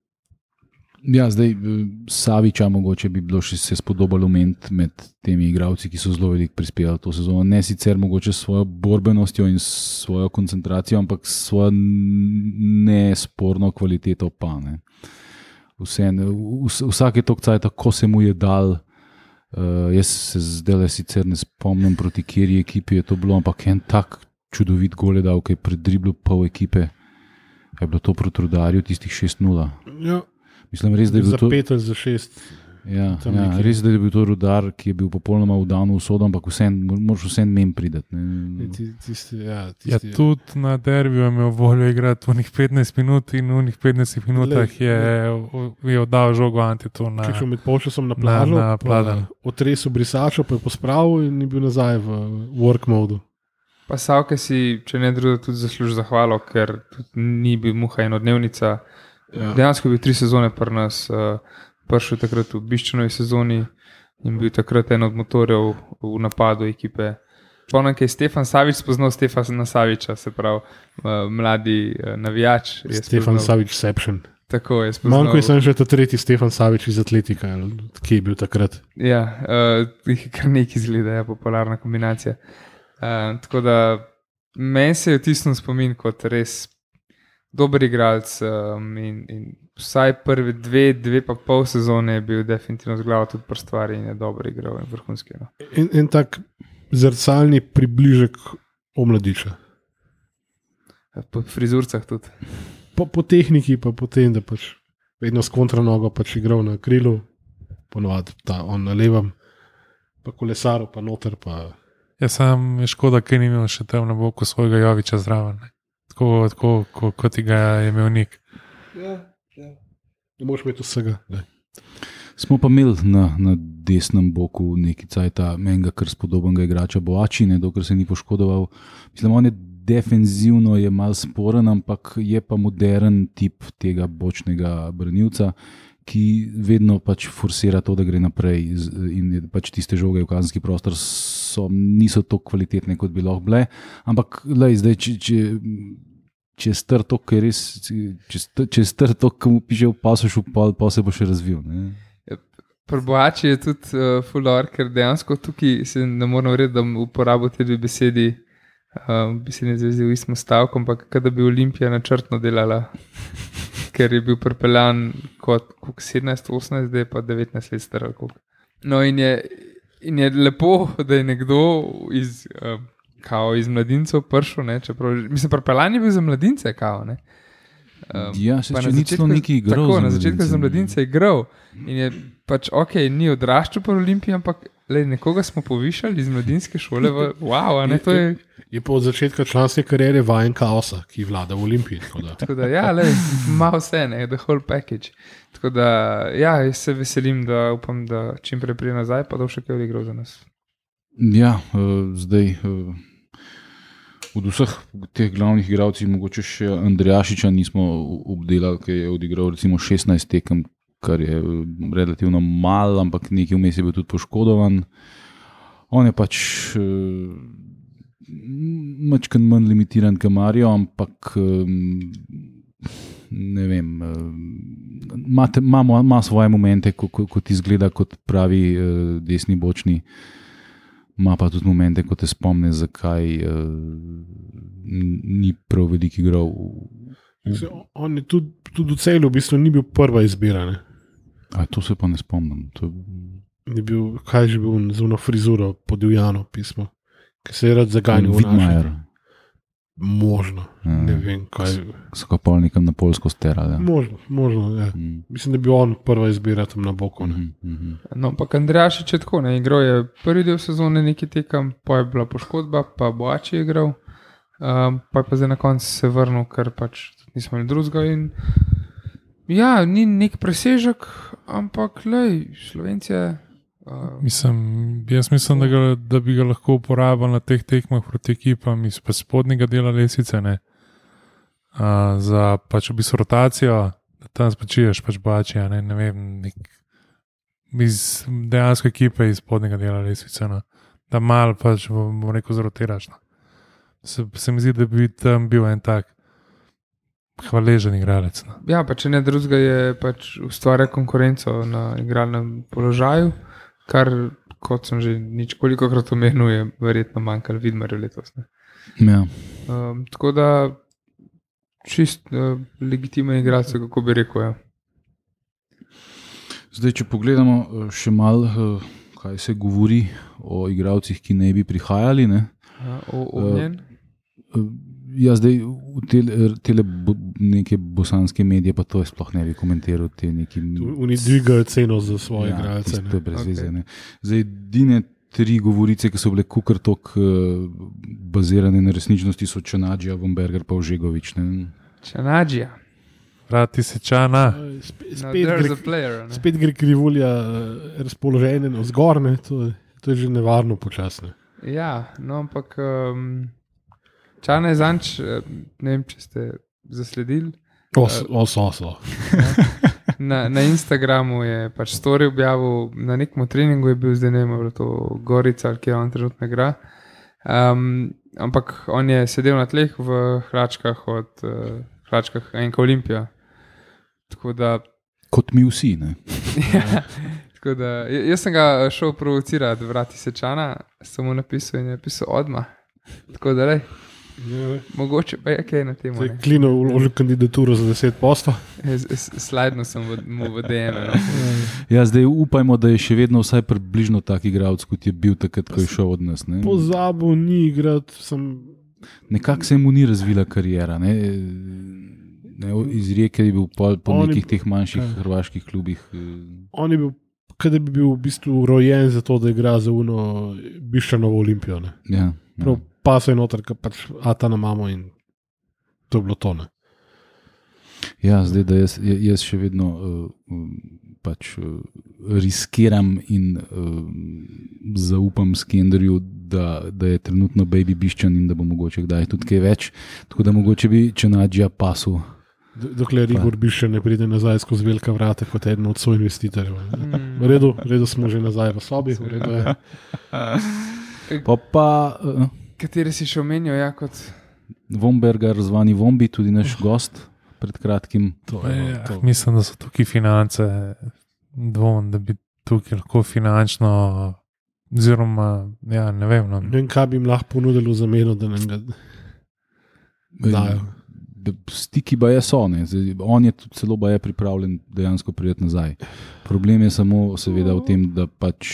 Ja, zdaj eh, Saviča mogoče bi bilo še se spodobalo omeniti med temi igralci, ki so zelo veliko prispevali to sezono. Ne sicer mogoče s svojo borbenostjo in s svojo koncentracijo, ampak s svojo n- nesporno kvaliteto pa. Ne. Vse, vsake tok cajt, ko se mu je dal, uh, jaz se zdaj sicer ne spomnim proti kateri ekipi je to bilo, ampak en tak čudovit gol je dal, ki je predribljal pol ekipe. Je bilo to proti Rudarju, tistih šest nula. Ja, Mislim, res, da je bil za to, pet ali za šest. ja, tam ja, nekje. res, da je bil to Rudar, ki je bil popolnoma vdan v usodo, ampak vseeno, moraš vseeno mem prideti. Ne, Ne. ti- tisti, ja, Ja, tisti, tudi na derbiju je imel voljo igrati v njih petnajst minut in v njih petnajst minutah je, je oddal žogo Antitu na Če šel med polčasom na na- plažo, na Pladen. otresel brisačo, pa je pospravil in je bil nazaj v work modu. Pa Savke si, če ne drugo, tudi zasluži zahvalo, ker tudi ni bil muha enodnevnica. Ja. Dejansko je bil tri sezone pri nas, uh, prišel takrat v Biščanovi sezoni in bil takrat en od motorjev v napadu ekipe. Spomnim, da je Stefan Savič spoznal Stefana Saviča, se pravi uh, mladi uh, navijač. je Stefan spoznal- Savič Sepšen. Tako je spoznal. Manjko je sem že ta tretji Stefan Savič iz Atletika, ali kje je bil takrat. Ja, uh, jih je kar nekaj izgleda, je popularna kombinacija. Uh, tako da meni se je vtisnil spomin kot res dober igralec um, in, in vsaj prve dve, dve pa pol sezone je bil definitivno z glavo tudi pri stvari in je dobro igral in vrhunski. No. En, en tak zrcalni približek omladiča. Po frizurcah tudi. Po, po tehniki, pa potem, da pač vedno s kontranogo pač igral na krilu, ponovadi ta on na levem, pa kolesaro, pa noter, pa Jaz sam je škoda, ker ni imel še tam na boku svojega Joviča zraven. Ne. Tako, tako ko, kot ga je imel Nik. ja, ja. Ne moreš imeti vsega. Ne. Smo pa imeli na, na desnem boku neki cajta menjega, kar spodobenega igrača Boači, ne, dokler se ni poškodoval. Mislim, on je defenzivno je mal sporen, ampak je pa modern tip tega bočnega branilca, ki vedno pač forsira to, da gre naprej in pač tiste žoge v kazenski prostor so, niso tako kvalitetne, kot bi lahko bile, ampak lej, zdaj, če, če, če je star to, ki je res, če, če je star to, ki mu piše v pasoš v pol, pa se bo še razvil. Ne? Pri Boači je tudi uh, fulor, ker dejansko tukaj se ne moramo verjeti, da uporabo te dve besedi, uh, besedne zveze v istem stavku, ampak kada bi Olimpija načrtno delala, ker je bil pripeljan kot sedemnajst, osemnajst, zdaj pa devetnajst let star. No in je, in je lepo, da je nekdo iz, uh, kao, iz mladincev prišel, ne, čeprav, mislim, pripeljan je bil za mladince, kao, ne. Um, Ja, se pa če na ni začetku- celo neki igral Tako, za na začetku mladince, za ne. mladince je igral in je pač ok, ni odraščal po Olimpiji, ampak lej, nekoga smo povišali iz mladinske šole v wow, a ne, to je, Je pa od začetka članske kariere vajen kaosa, ki vlada v Olimpiji. tako da. tako da ja, lej, ima vse, ne, the whole package. Tako da ja, jaz se veselim, da upam, da čim prej prije nazaj, pa da bo še kaj odigral za nas. Ja, uh, zdaj uh, od vseh teh glavnih igralcev, mogoče še Andrejašiča nismo obdelali, ki je odigral recimo šestnajst tekem, kar je relativno malo, ampak nekaj vmes je bil tudi poškodovan. On je pač uh, mačkan manj limitiran kot Mario, ampak um, ne vem, ima uh, svoje momente, ko, ko, ko ti izgleda kot pravi uh, desni bočni. Ima pa tudi momente, ko te spomne, zakaj uh, ni prav veliko igral. On je tudi, tudi v celu v bistvu ni bil prva izbira. Ne? A to se pa ne spomnim. To... Ni bil, kaj že bil z ono frizuro podivjano pismo, ki se je rad zaganjal v naše. Možno, ja. Ne vem kaj. So ga pol nekam na Poljsko sterali. Ja. Možno, možno, ja. Mm. Mislim, da bi on prva izbira tam na boku. Mm -hmm. No, pa Andrejašič je tako, ne, igral je prvi del sezone neki tekem, pa je bila poškodba, pa Boači je igral, um, pa je pa zdaj na koncu se vrnil, ker pač nismo imeli drugega in ja, ni nek presežek, ampak lej, Slovenci je... Uh, mislim, jaz mislim, da, ga, da bi ga lahko uporabljal na teh tekmah proti ekipam iz spodnjega dela lesice, ne, uh, za pač v bistvu rotacijo, da tam spočiješ pač Boačija, ne, ne vem, nek, iz dejansko ekipe iz spodnjega dela lesice, no, da malo pač, bom rekel, zrotiraš, no. Se, se mi zdi, da bi tam bil en tak hvaležen igralec. No. Ja, pa če ne drugega je pač ustvarja konkurenco na igralnem položaju, kar, kot sem že nič kolikokrat omenil, je verjetno manjkalo Vidmarju letos. Ne? Ja. Um, tako da čist uh, legitimen igralec, kako bi rekel. Ja. Zdaj, če pogledamo še malo, uh, kaj se govori o igralcih, ki ne bi prihajali. Ne? Ja, o Ognjen? Uh, uh, Ja, zdaj v tele, tele bo, neke bosanske medije, pa to je sploh ne bi komentiral. Oni dvigajo ceno za svoje ja, igralce. To je brez veze. Okay. Zdaj, edine tri govorice, ki so bile kukar tok uh, bazirane na resničnosti, so Čanadžija, Vombergar pa Ožegovič. Čanadžija. Vrati se Čana. Spet, spet, no, gre, player, spet gre krivulja razpoloženje na zgorne, to, to je že nevarno počasne. Ja, no, ampak... Um... Čana je zanč, ne vem, če ste zasledili. O, so, so. Na, na Instagramu je pač story objavil, na nekem treningu je bil, zdaj ne vem, to Gorica, ali kjer on trenutno igra. Um, ampak on je sedel na tleh v hlačkah od uh, hlačkah enka Olimpija. Tako da... Kot mi vsi, ne? Ja, tako da, jaz sem ga šel provocirati, vrati se Čana, sem mu napisal in je napisal odmah. Tako da, lej. Ja, mogoče pa je kaj na temo. Klino vložil kandidaturo za deset posto. Slajdno sem v, mu v D M. No. Ja, zdaj upajmo, da je še vedno vsaj približno tak igralec, kot je bil takrat, ko je šel od nas. Ne? Pozabil ni igrati. Sem... Nekako se mu ni razvila karijera. Ne? Ne, iz Rijeke je bil po, po nekih je, teh manjših kaj. hrvaških klubih. On je bil, kada bi bil v bistvu rojen za to, da igra za uno Biščanovo Olimpijo. Ne? Ja, ja. Pa so je noter, ki pač Atana imamo in to je bilo to. Ne? Ja, zdaj, da jaz, jaz še vedno uh, pač uh, riskiram in uh, zaupam Skenderju, da, da je trenutno baby Biščan in da bo mogoče kdaj tudi kaj več. Tako da mogoče bi Čanadžija pasul. Dokler Igor Biščan ne pride nazaj skozi velika vrata kot eden od svojih investitorjev. V redu, v redu smo že nazaj v sobi. V redu je. Pa pa... Uh, Kateri si še omenil, ja, kot... Vombergar, zvani Vombi, tudi naš oh. gost pred kratkim. To je, ja, to. Mislim, da so tukaj finance, dvom, da bi tukaj lahko finančno, oziroma, ja, ne vem. No. Ne vem, kaj bi jim lahko ponudilo za meno, da nam ga dajo. Stiki ba je so, ne. On je tudi celo ba je pripravljen dejansko prijeti nazaj. Problem je samo seveda v tem, da pač...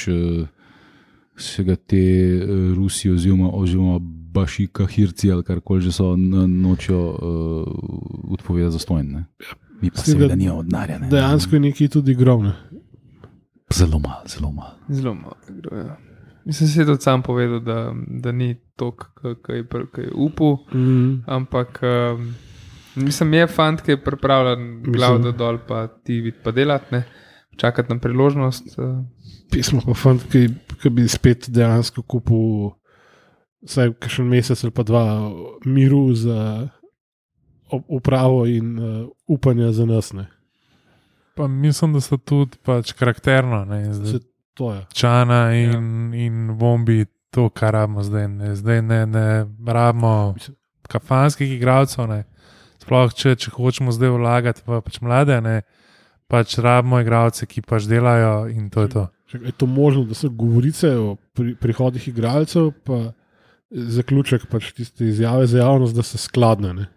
se ga te Rusi oziroma, oziroma Bašika, Hirci ali karkoli že so nočjo uh, odpovedati za stojn. Mi pa seveda nimamo denarja. Dejansko je nekaj tudi grovne. Zelo malo, zelo malo. Zelo malo. Ja. Mislim, se je tudi sam povedal, da, da ni tok, kaj je upal, mm. ampak um, mislim, je fant, ki je pripravljen glav do dol, pa ti vid pa delati. čakati na priložnost. Uh. Pismo pa fant, ki, ki bi spet dejansko kupil vsaj kakšen mesec ali pa dva miru za upravo in uh, upanja za nas. Ne. Pa mislim, da so tudi pač karakterno. Ne, Se, to je. Čana in, ja. in Vombi, to, kar rabimo zdaj. Ne, zdaj ne, ne rabimo kafanskih igralcev. Ne. Sploh, če, če hočemo zdaj vlagati v pač mlade, ne, pač rabimo igralce, ki pač delajo in to je to. Je to možno, da so govorice o pri, prihodih igralcev, pa zaključek pač tiste izjave za javnost, da so skladne. Ne?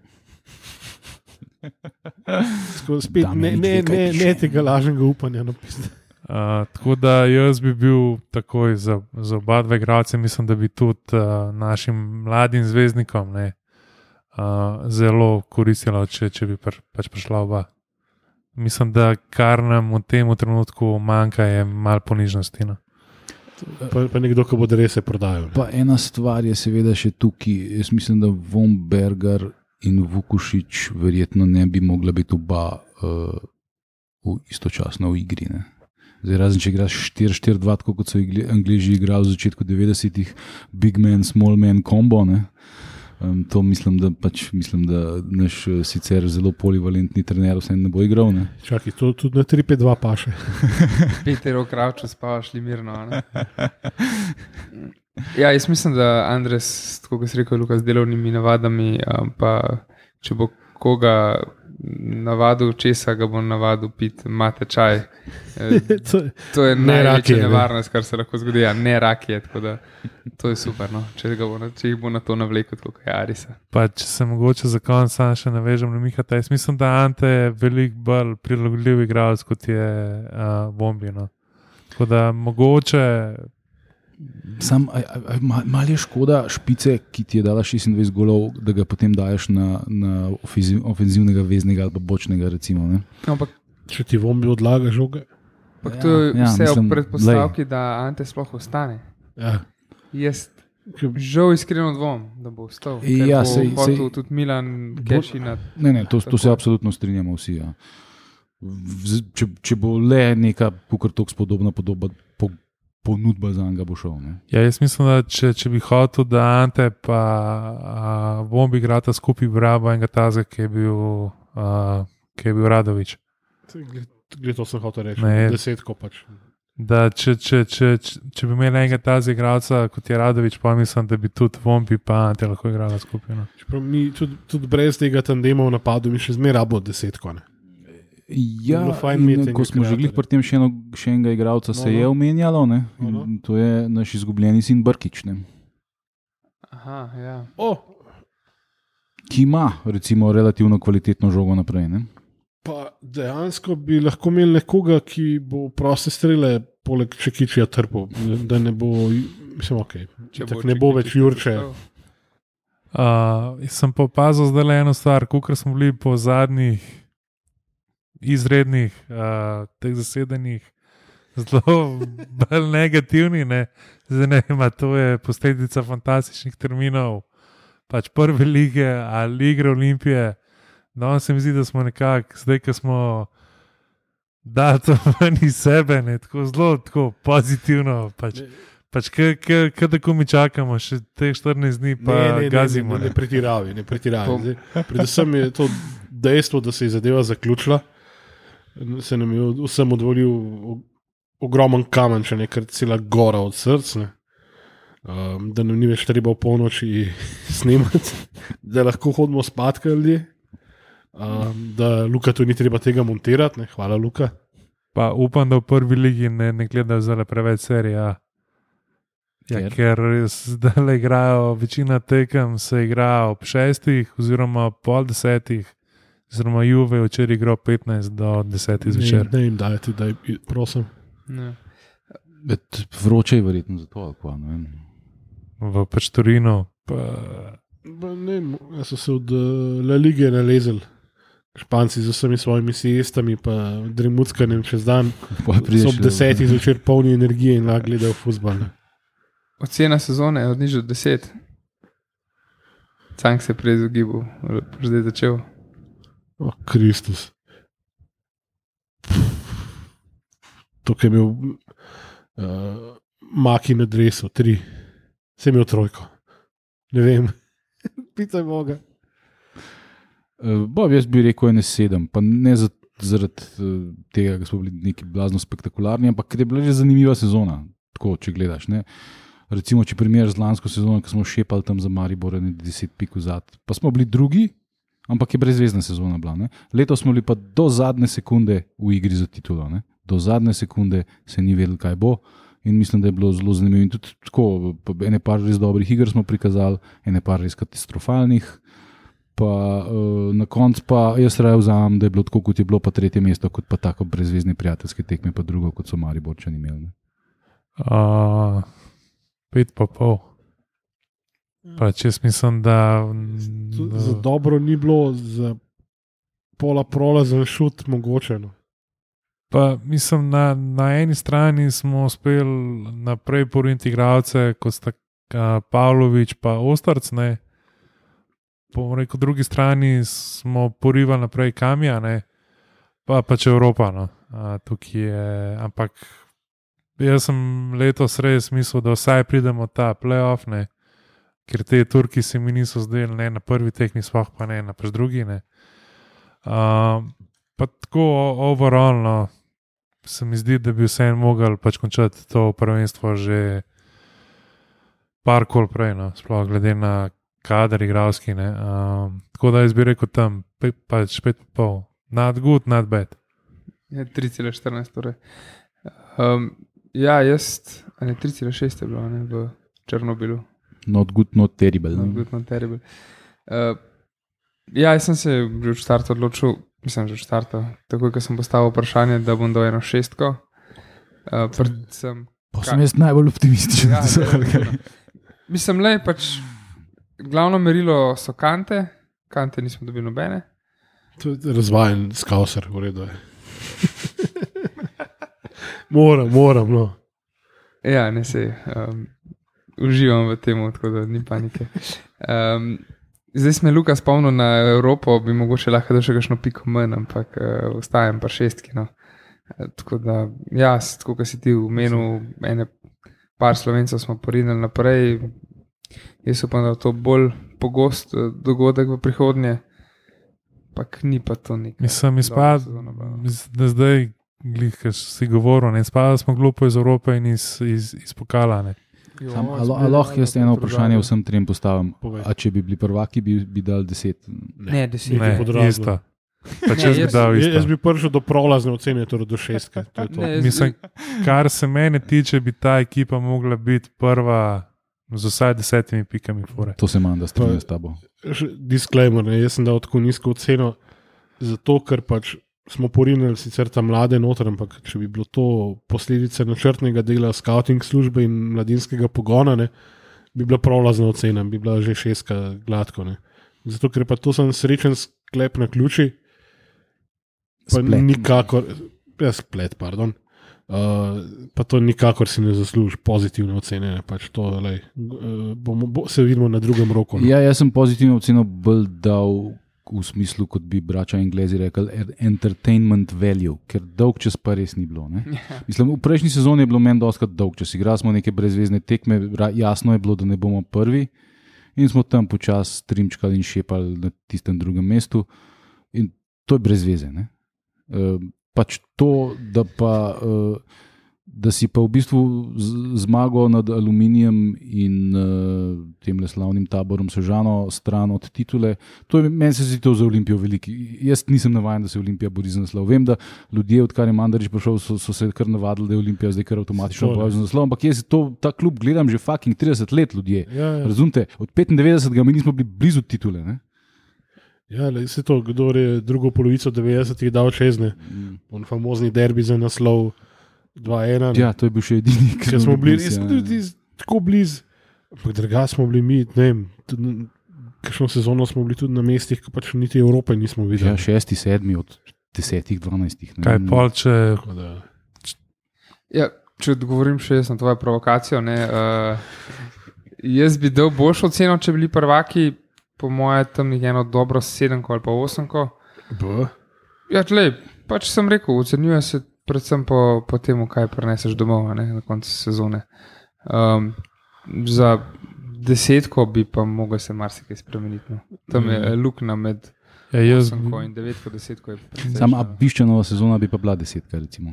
Spet ne, ne, ne, ne tega lažnega upanja napisati. Uh, tako da jaz bi bil takoj za, za oba dva igralce, mislim, da bi tudi uh, našim mladim zvezdnikom ne, uh, zelo koristilo, če, če bi pr, pač prišla oba. Mislim, da kar nam v tem trenutku manjka, je malo ponižnosti. No. Pa, pa nekdo, ki bo res se prodajal. Pa ena stvar je seveda še tukaj. Jaz mislim, da Vombergar in Vukušić verjetno ne bi mogla biti oba uh, v istočasno v igri. Ne. Zdaj, razen če igraš štiri štiri dva, tako kot so Angleži igrali v začetku devetdesetih, big man, small man combo. Ne. Um, to mislim, da pač mislim, da naš sicer zelo polivalentni trener vse ne bo igral. Ne? Čakaj, to tudi na tri pet dva paše. Peter Okravčo spavaš li mirno. Ne? Ja, jaz mislim, da Andres, tako kot si rekel, Luka, z delovnimi navadami, um, pa če bo koga navadil česa, ga bo navadil piti mate čaj. to, to je največja nevarnost, kar se lahko zgodi. Ja, ne rakije, tako da to je super, no? če, ga bo, če jih bo na to navlekel, kot je Arisa. Pa če se mogoče za konec sam še navežem na Mihata, jaz mislim, da Ante je veliko bolj prilagodljiv igralec, kot je uh, Vombi. No? Tako da mogoče... Sam, malo je škoda špice, ki ti je dala šestindvajset golov, da ga potem daješ na, na ofenzivnega veznega ali pa bočnega, recimo. Ne? Ampak, če ti Vombi odlaga žoge. Pa to je ja, vse v predpostavki, lej. Da Ante sploh ostane. Ja. Jaz žal iskreno dvom, da bo ostal. Ker ja, bo sej, hotel sej, tudi Milan Kešina. Ne, ne, to, to se absolutno strinjamo vsi. Ja. Če, če bo le neka pokrtok spodobna podoba, po, ponudba za njega bo šel. Ne? Ja, jaz mislim, da če, če bi hotel, da Ante pa Vombi igrata skupaj bravo enega taza, ki je bil, a, ki je bil Radović. Glede to sem hotel reči, ne, desetko pač. Da če, če, če, če, če bi imeli enega taza igralca, kot je Radović, pa mislim, da bi tudi Vombi pa Ante lahko igrala skupaj. No? Čeprav mi tudi, tudi brez tega tandema v napadu mi še zmeraj rabo desetko, ne? Ja, in, ko smo že glih pri tem še, eno, še enega igralca, no, se je omenjalo, ne? No, no. To je naš izgubljeni sin Brkić. Ne? Aha, ja. Oh. Ki ima recimo relativno kvalitetno žogo naprej. Ne? Pa dejansko bi lahko imeli nekoga, ki bo proste strele poleg Čekičija trpel, da ne bo, mislim, ok, tako ne bo več Jurče. Uh, sem pa opazil zdaj le eno stvar, kolikor smo bili po zadnjih izrednih uh, teh zasedanjih zelo bolj negativni, ne? Zdaj ne vem, to je posledica fantastičnih terminov, pač prve lige ali igre Olimpije. Danes se mi zdi, da smo nekako, zdaj, ko smo dali to ven iz sebe, ne? Tako zelo tako pozitivno, pač, pač kada ko mi čakamo, še teh štirinajst dni pa ne, ne, gazimo. Ne, ne, ne, ne pretiravi, ne pretiravi. Predvsem je to dejstvo, da se je zadeva zaključila. Se nam je vsem odvolil ogromen kamen, če nekaj cela gora od src, um, da nam ni več treba v polnoči snemati, da lahko hodimo spat, ljudje, um, da Luka tu ni treba tega montirati, ne? Hvala Luka. Pa upam, da v prvi ligi ne, ne gledajo zelo preveč serije. Ja. Ja, ker zdaj igrajo, večina tekem se igra ob šestih oziroma pol desetih. Oziroma Juve včeraj igral petnajst do desetih zvečer. Ne, ne jim dajte, daj, prosim. Vroče je verjetno za to, ali pa, ne vem. V pač Torinu. Pa... Pa ne, so se od uh, La Lige nalezeli. Španci z vsemi svojimi siestami, pa dremuckanjem čez dan. So ob desetih zvečer polni energije in lahko gledajo fuzbal. Ocena sezone je od nič do deset. Cank se je prej izogibal, zdaj začel. O, Kristus. to, ki je imel uh, maki na dresu, tri, sem imel trojko. Ne vem, pitaj Boga. Uh, Bob, jaz bi rekel ene sedem, pa ne za, zaradi uh, tega, da smo bili neki blazno spektakularni, ampak ker je bila že zanimiva sezona, tako, če gledaš. Ne? Recimo, če primerjaš z lansko sezono, ko smo šepali tam za Maribor in deset pik vzad, pa smo bili drugi, ampak je brezvezna sezona bila. Ne? Letos smo bili pa do zadnje sekunde v igri za titulo. Ne? Do zadnje sekunde se ni vedel, kaj bo. In mislim, da je bilo zelo zanimivo. In tudi tako, ene par res dobrih iger smo prikazali, ene par res katastrofalnih. Pa uh, na koncu pa jaz raje vzamem, da je bilo tako, kot je bilo pa tretje mesto, kot pa tako brezvezne prijateljske tekme, pa drugo, kot so Mariborčani imeli. Uh, pet pa pol. Pač jaz mislim, da... da za dobro ni bilo, za pola prola za šut mogoče. No. Pa mislim, na, na eni strani smo uspeli naprej poriniti igralce, kot sta uh, Pavlović pa Ostarc, ne. Po reku, drugi strani smo porivali naprej Kamija, ne. Pa pač Evropa, no. Uh, tukaj je, ampak jaz sem letos res mislil, da vsaj pridemo ta playoff, ne. Ker te Turki se mi niso zdeli, ne na prvi tekmi, sploh pa ne na pač drugi, ne. Uh, pa tako overall, no, se mi zdi, da bi vseeno mogli pač končati to prvenstvo že par kol prej, no, sploh glede na kader igralski, ne. Uh, tako da jaz bi rekel tam, pe, pač pet pa pol, not good, not bad. Ja, tri cela štirinajst torej. Um, ja, jaz, a ne, tri cela šest je bilo, ne, v Černobilu. Not good, not terrible. Not good, not terrible. Uh, ja, jaz sem se že v štartu odločil, mislim, že v štartu, takoj, ko sem postavil vprašanje, da bom dal eno šestko. Uh, predvsem... Pa sem jaz najbolj optimističen. Ja, ja, mislim, le, pač glavno merilo so kante, kante nismo dobili nobene. To je razvajen skauser, v redu je. moram, moram, no. Ja, ne sej. Um, uživam v tem, tako da ni panike. Um, zdaj se me Luka spomnil na Evropo, bi mogoče lahko da še kakšno piko manj, ampak uh, ostajam pa šestki. No. Uh, tako da, ja, tako kot si ti v menu, ene par Slovencev smo porinili naprej. Jaz upam, da je to bolj pogost uh, dogodek v prihodnje, ampak ni pa to nekaj. Mislim, izpad, da zdaj, glih, kaj si govoril, ne, izpadali smo glupo iz Evrope in iz, iz, iz pokala, ne. Sam, a lahko jaz eno vprašanje vsem trem postavim. A če bi bili prvaki, bi, bi dali deset? Ne, ne deset. Ne, isto. Pač jaz, jaz, bi jaz bi prišel do prolazne ocene, torej do šestke. To je to. Ne, Mislim, kar se mene tiče, bi ta ekipa mogla biti prva z vsaj desetimi pikami fore. To se manj, da strinjam s tabo. Disclaimer, ne, jaz sem dal tako nizko oceno, zato ker pač smo porinili sicer ta mlade noter, ampak če bi bilo to posledice načrtnega dela scouting službe in mladinskega pogona, ne, bi bila prolazna ocena, bi bila že šestka gladko. Ne. Zato, ker pa to sem srečen sklep na ključi, pa Splet. nikakor, ja, splet, pardon, uh, pa to nikakor si ne zasluži pozitivne ocene, ne, pač to, lej, uh, bomo, bo, se vidimo na drugem roku. Ne. Ja, jaz sem pozitivno oceno bolj dal v smislu, kot bi braća Englezi rekli, entertainment value, ker dolg čas pa res ni bilo. Ne? Mislim, v prejšnji sezoni je bilo meni doskrat dolg čas. Igrali smo neke brezvezne tekme, jasno je bilo, da ne bomo prvi in smo tam počasi trimčkali in šepali na tistem drugem mestu in to je brezveze. Ne? Uh, pač to, da pa uh, da si pa v bistvu zmagal nad Aluminijem in uh, tem slavnim Taborom Sežano stran od titule, to je, meni se zdi to za Olimpijo veliki. Jaz nisem navajen, da se Olimpija bori za naslov. Vem, da ljudje, odkar je Mandarić prišel, so, so se kar navadili, da je Olimpija zdaj kar avtomatično boji za naslov, ampak jaz to, ta klub gledam že fucking trideset let, ljudje. Ja, ja. Razumete? Od petindevetdesetega mi nismo bili blizu titule, ne? Ja, le, se to, kdo je drugo polovico devetdesetih dal čezne. Mm. On famozni derbi za naslov dva ena. Ja, to je bil še edini, ki smo bili res ja. tako blizu. Ampak druga smo bili mi, ne vem, kakšno sezono smo bili tudi na mestih, ki pač niti Evrope nismo videli. Ja, šesti, sedmi od desetih, dvanajstih. Kaj pol, če... Ja, če odgovorim še jaz na tvojo provokacijo, ne, uh, jaz bi dal boljšo oceno, če bili prvaki, po moje tam eno dobro sedemko ali pa osemko. B? Ja, tlej, pač sem rekel, ocenjuje se predvsem po, po tem, kaj preneseš domov ne, na koncu sezone. Um, za desetko bi pa mogel se marsikaj spremeniti. No. Tam je mm. luknja med ja, jaz... osemko in devetko, desetko. Sam bišča nova sezona bi pa bila desetka, recimo.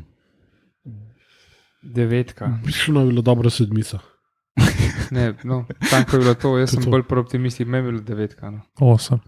Devetka. Bišča je bilo dobro sedmica. Ne, no, tam, ko je bilo to, jaz sem to. bolj prooptimistik, meni je bilo devetka. No. Osem.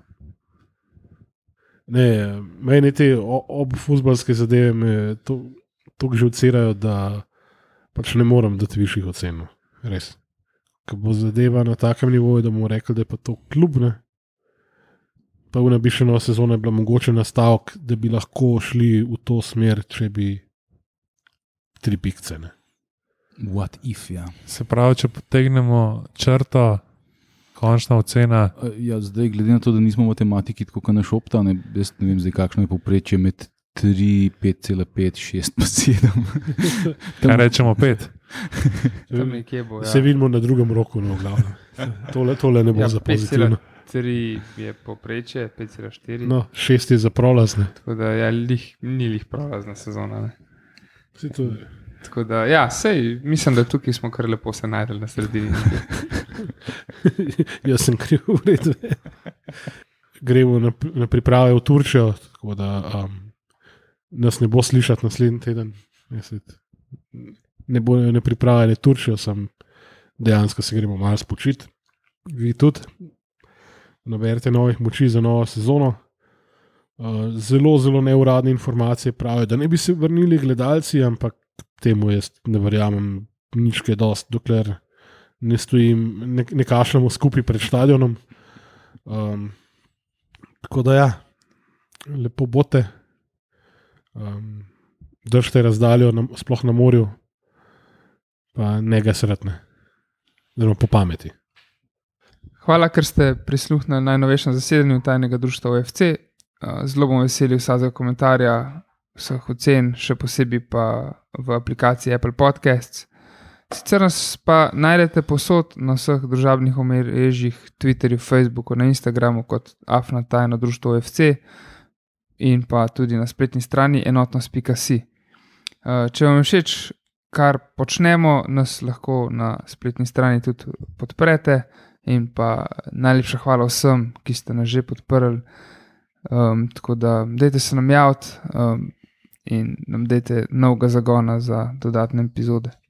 Ne, meni te ob fuzbalske zadeve me to, to že odsirajo, da pač ne morem dati višjih ocen. Res. Ko bo zadeva na takem nivoju, da bomo rekli, da je pa to klub, ne? Pa v nabišeno sezono je bila mogoče nastavek, da bi lahko šli v to smer, če bi tri pikce, ne? What if, ja. Se pravi, če potegnemo črto, končna ocena. Ja, zdaj, glede na to, da nismo matematiki, tako kot naš opta, ne, jaz ne vem zdaj, kakšno je povprečje med tri, pet cela pet, šest pa sedem. Kaj rečemo pet? Tam nekje bo, ja. Se vidimo na drugem roku, no, glavno. Tole, tole ne bo ja, za pozitivno. pet cela tri je povprečje, pet cela štiri. No, šest je za prolazne. Tako da, ja, lih, ni lih prolazna sezona, ne. Si to je. Tako da, ja, sej, mislim, da tukaj smo kar lepo se najdeli na sredini. Jaz sem kriv, v redu. Gremo na, na priprave v Turčijo, tako da um, nas ne bo slišati naslednji teden. Ne bo ne pripravljali Turčijo, sem dejansko se gremo malo spočiti. Vi tudi. Naberite novih moči za novo sezono. Uh, zelo, zelo neuradne informacije pravijo, da ne bi se vrnili gledalci, ampak temu jaz ne verjamem nič kaj dost, dokler ne stojim, ne, ne kašljamo skupaj pred stadionom. Um, tako da ja, lepo bote, um, držite razdaljo, na, sploh na morju, pa ne ga sretne, zelo po pameti. Hvala, ker ste prisluhnili najnovejšem zasedanju Tajnega društva O F C. Zelo bom veseli vsakega komentarja, vseh ocen, še posebej pa v aplikaciji Apple Podcasts. Sicer nas pa najdete posod na vseh družabnih omrežjih, Twitterju, Facebooku, na Instagramu kot afna tajno društvo O F C in pa tudi na spletni strani enotnost pika si. Če vam je všeč, kar počnemo, nas lahko na spletni strani tudi podprete in pa najlepša hvala vsem, ki ste nas že podprli. Um, tako da dajte se nam javiti um, in nam dajte novega zagona za dodatne epizode.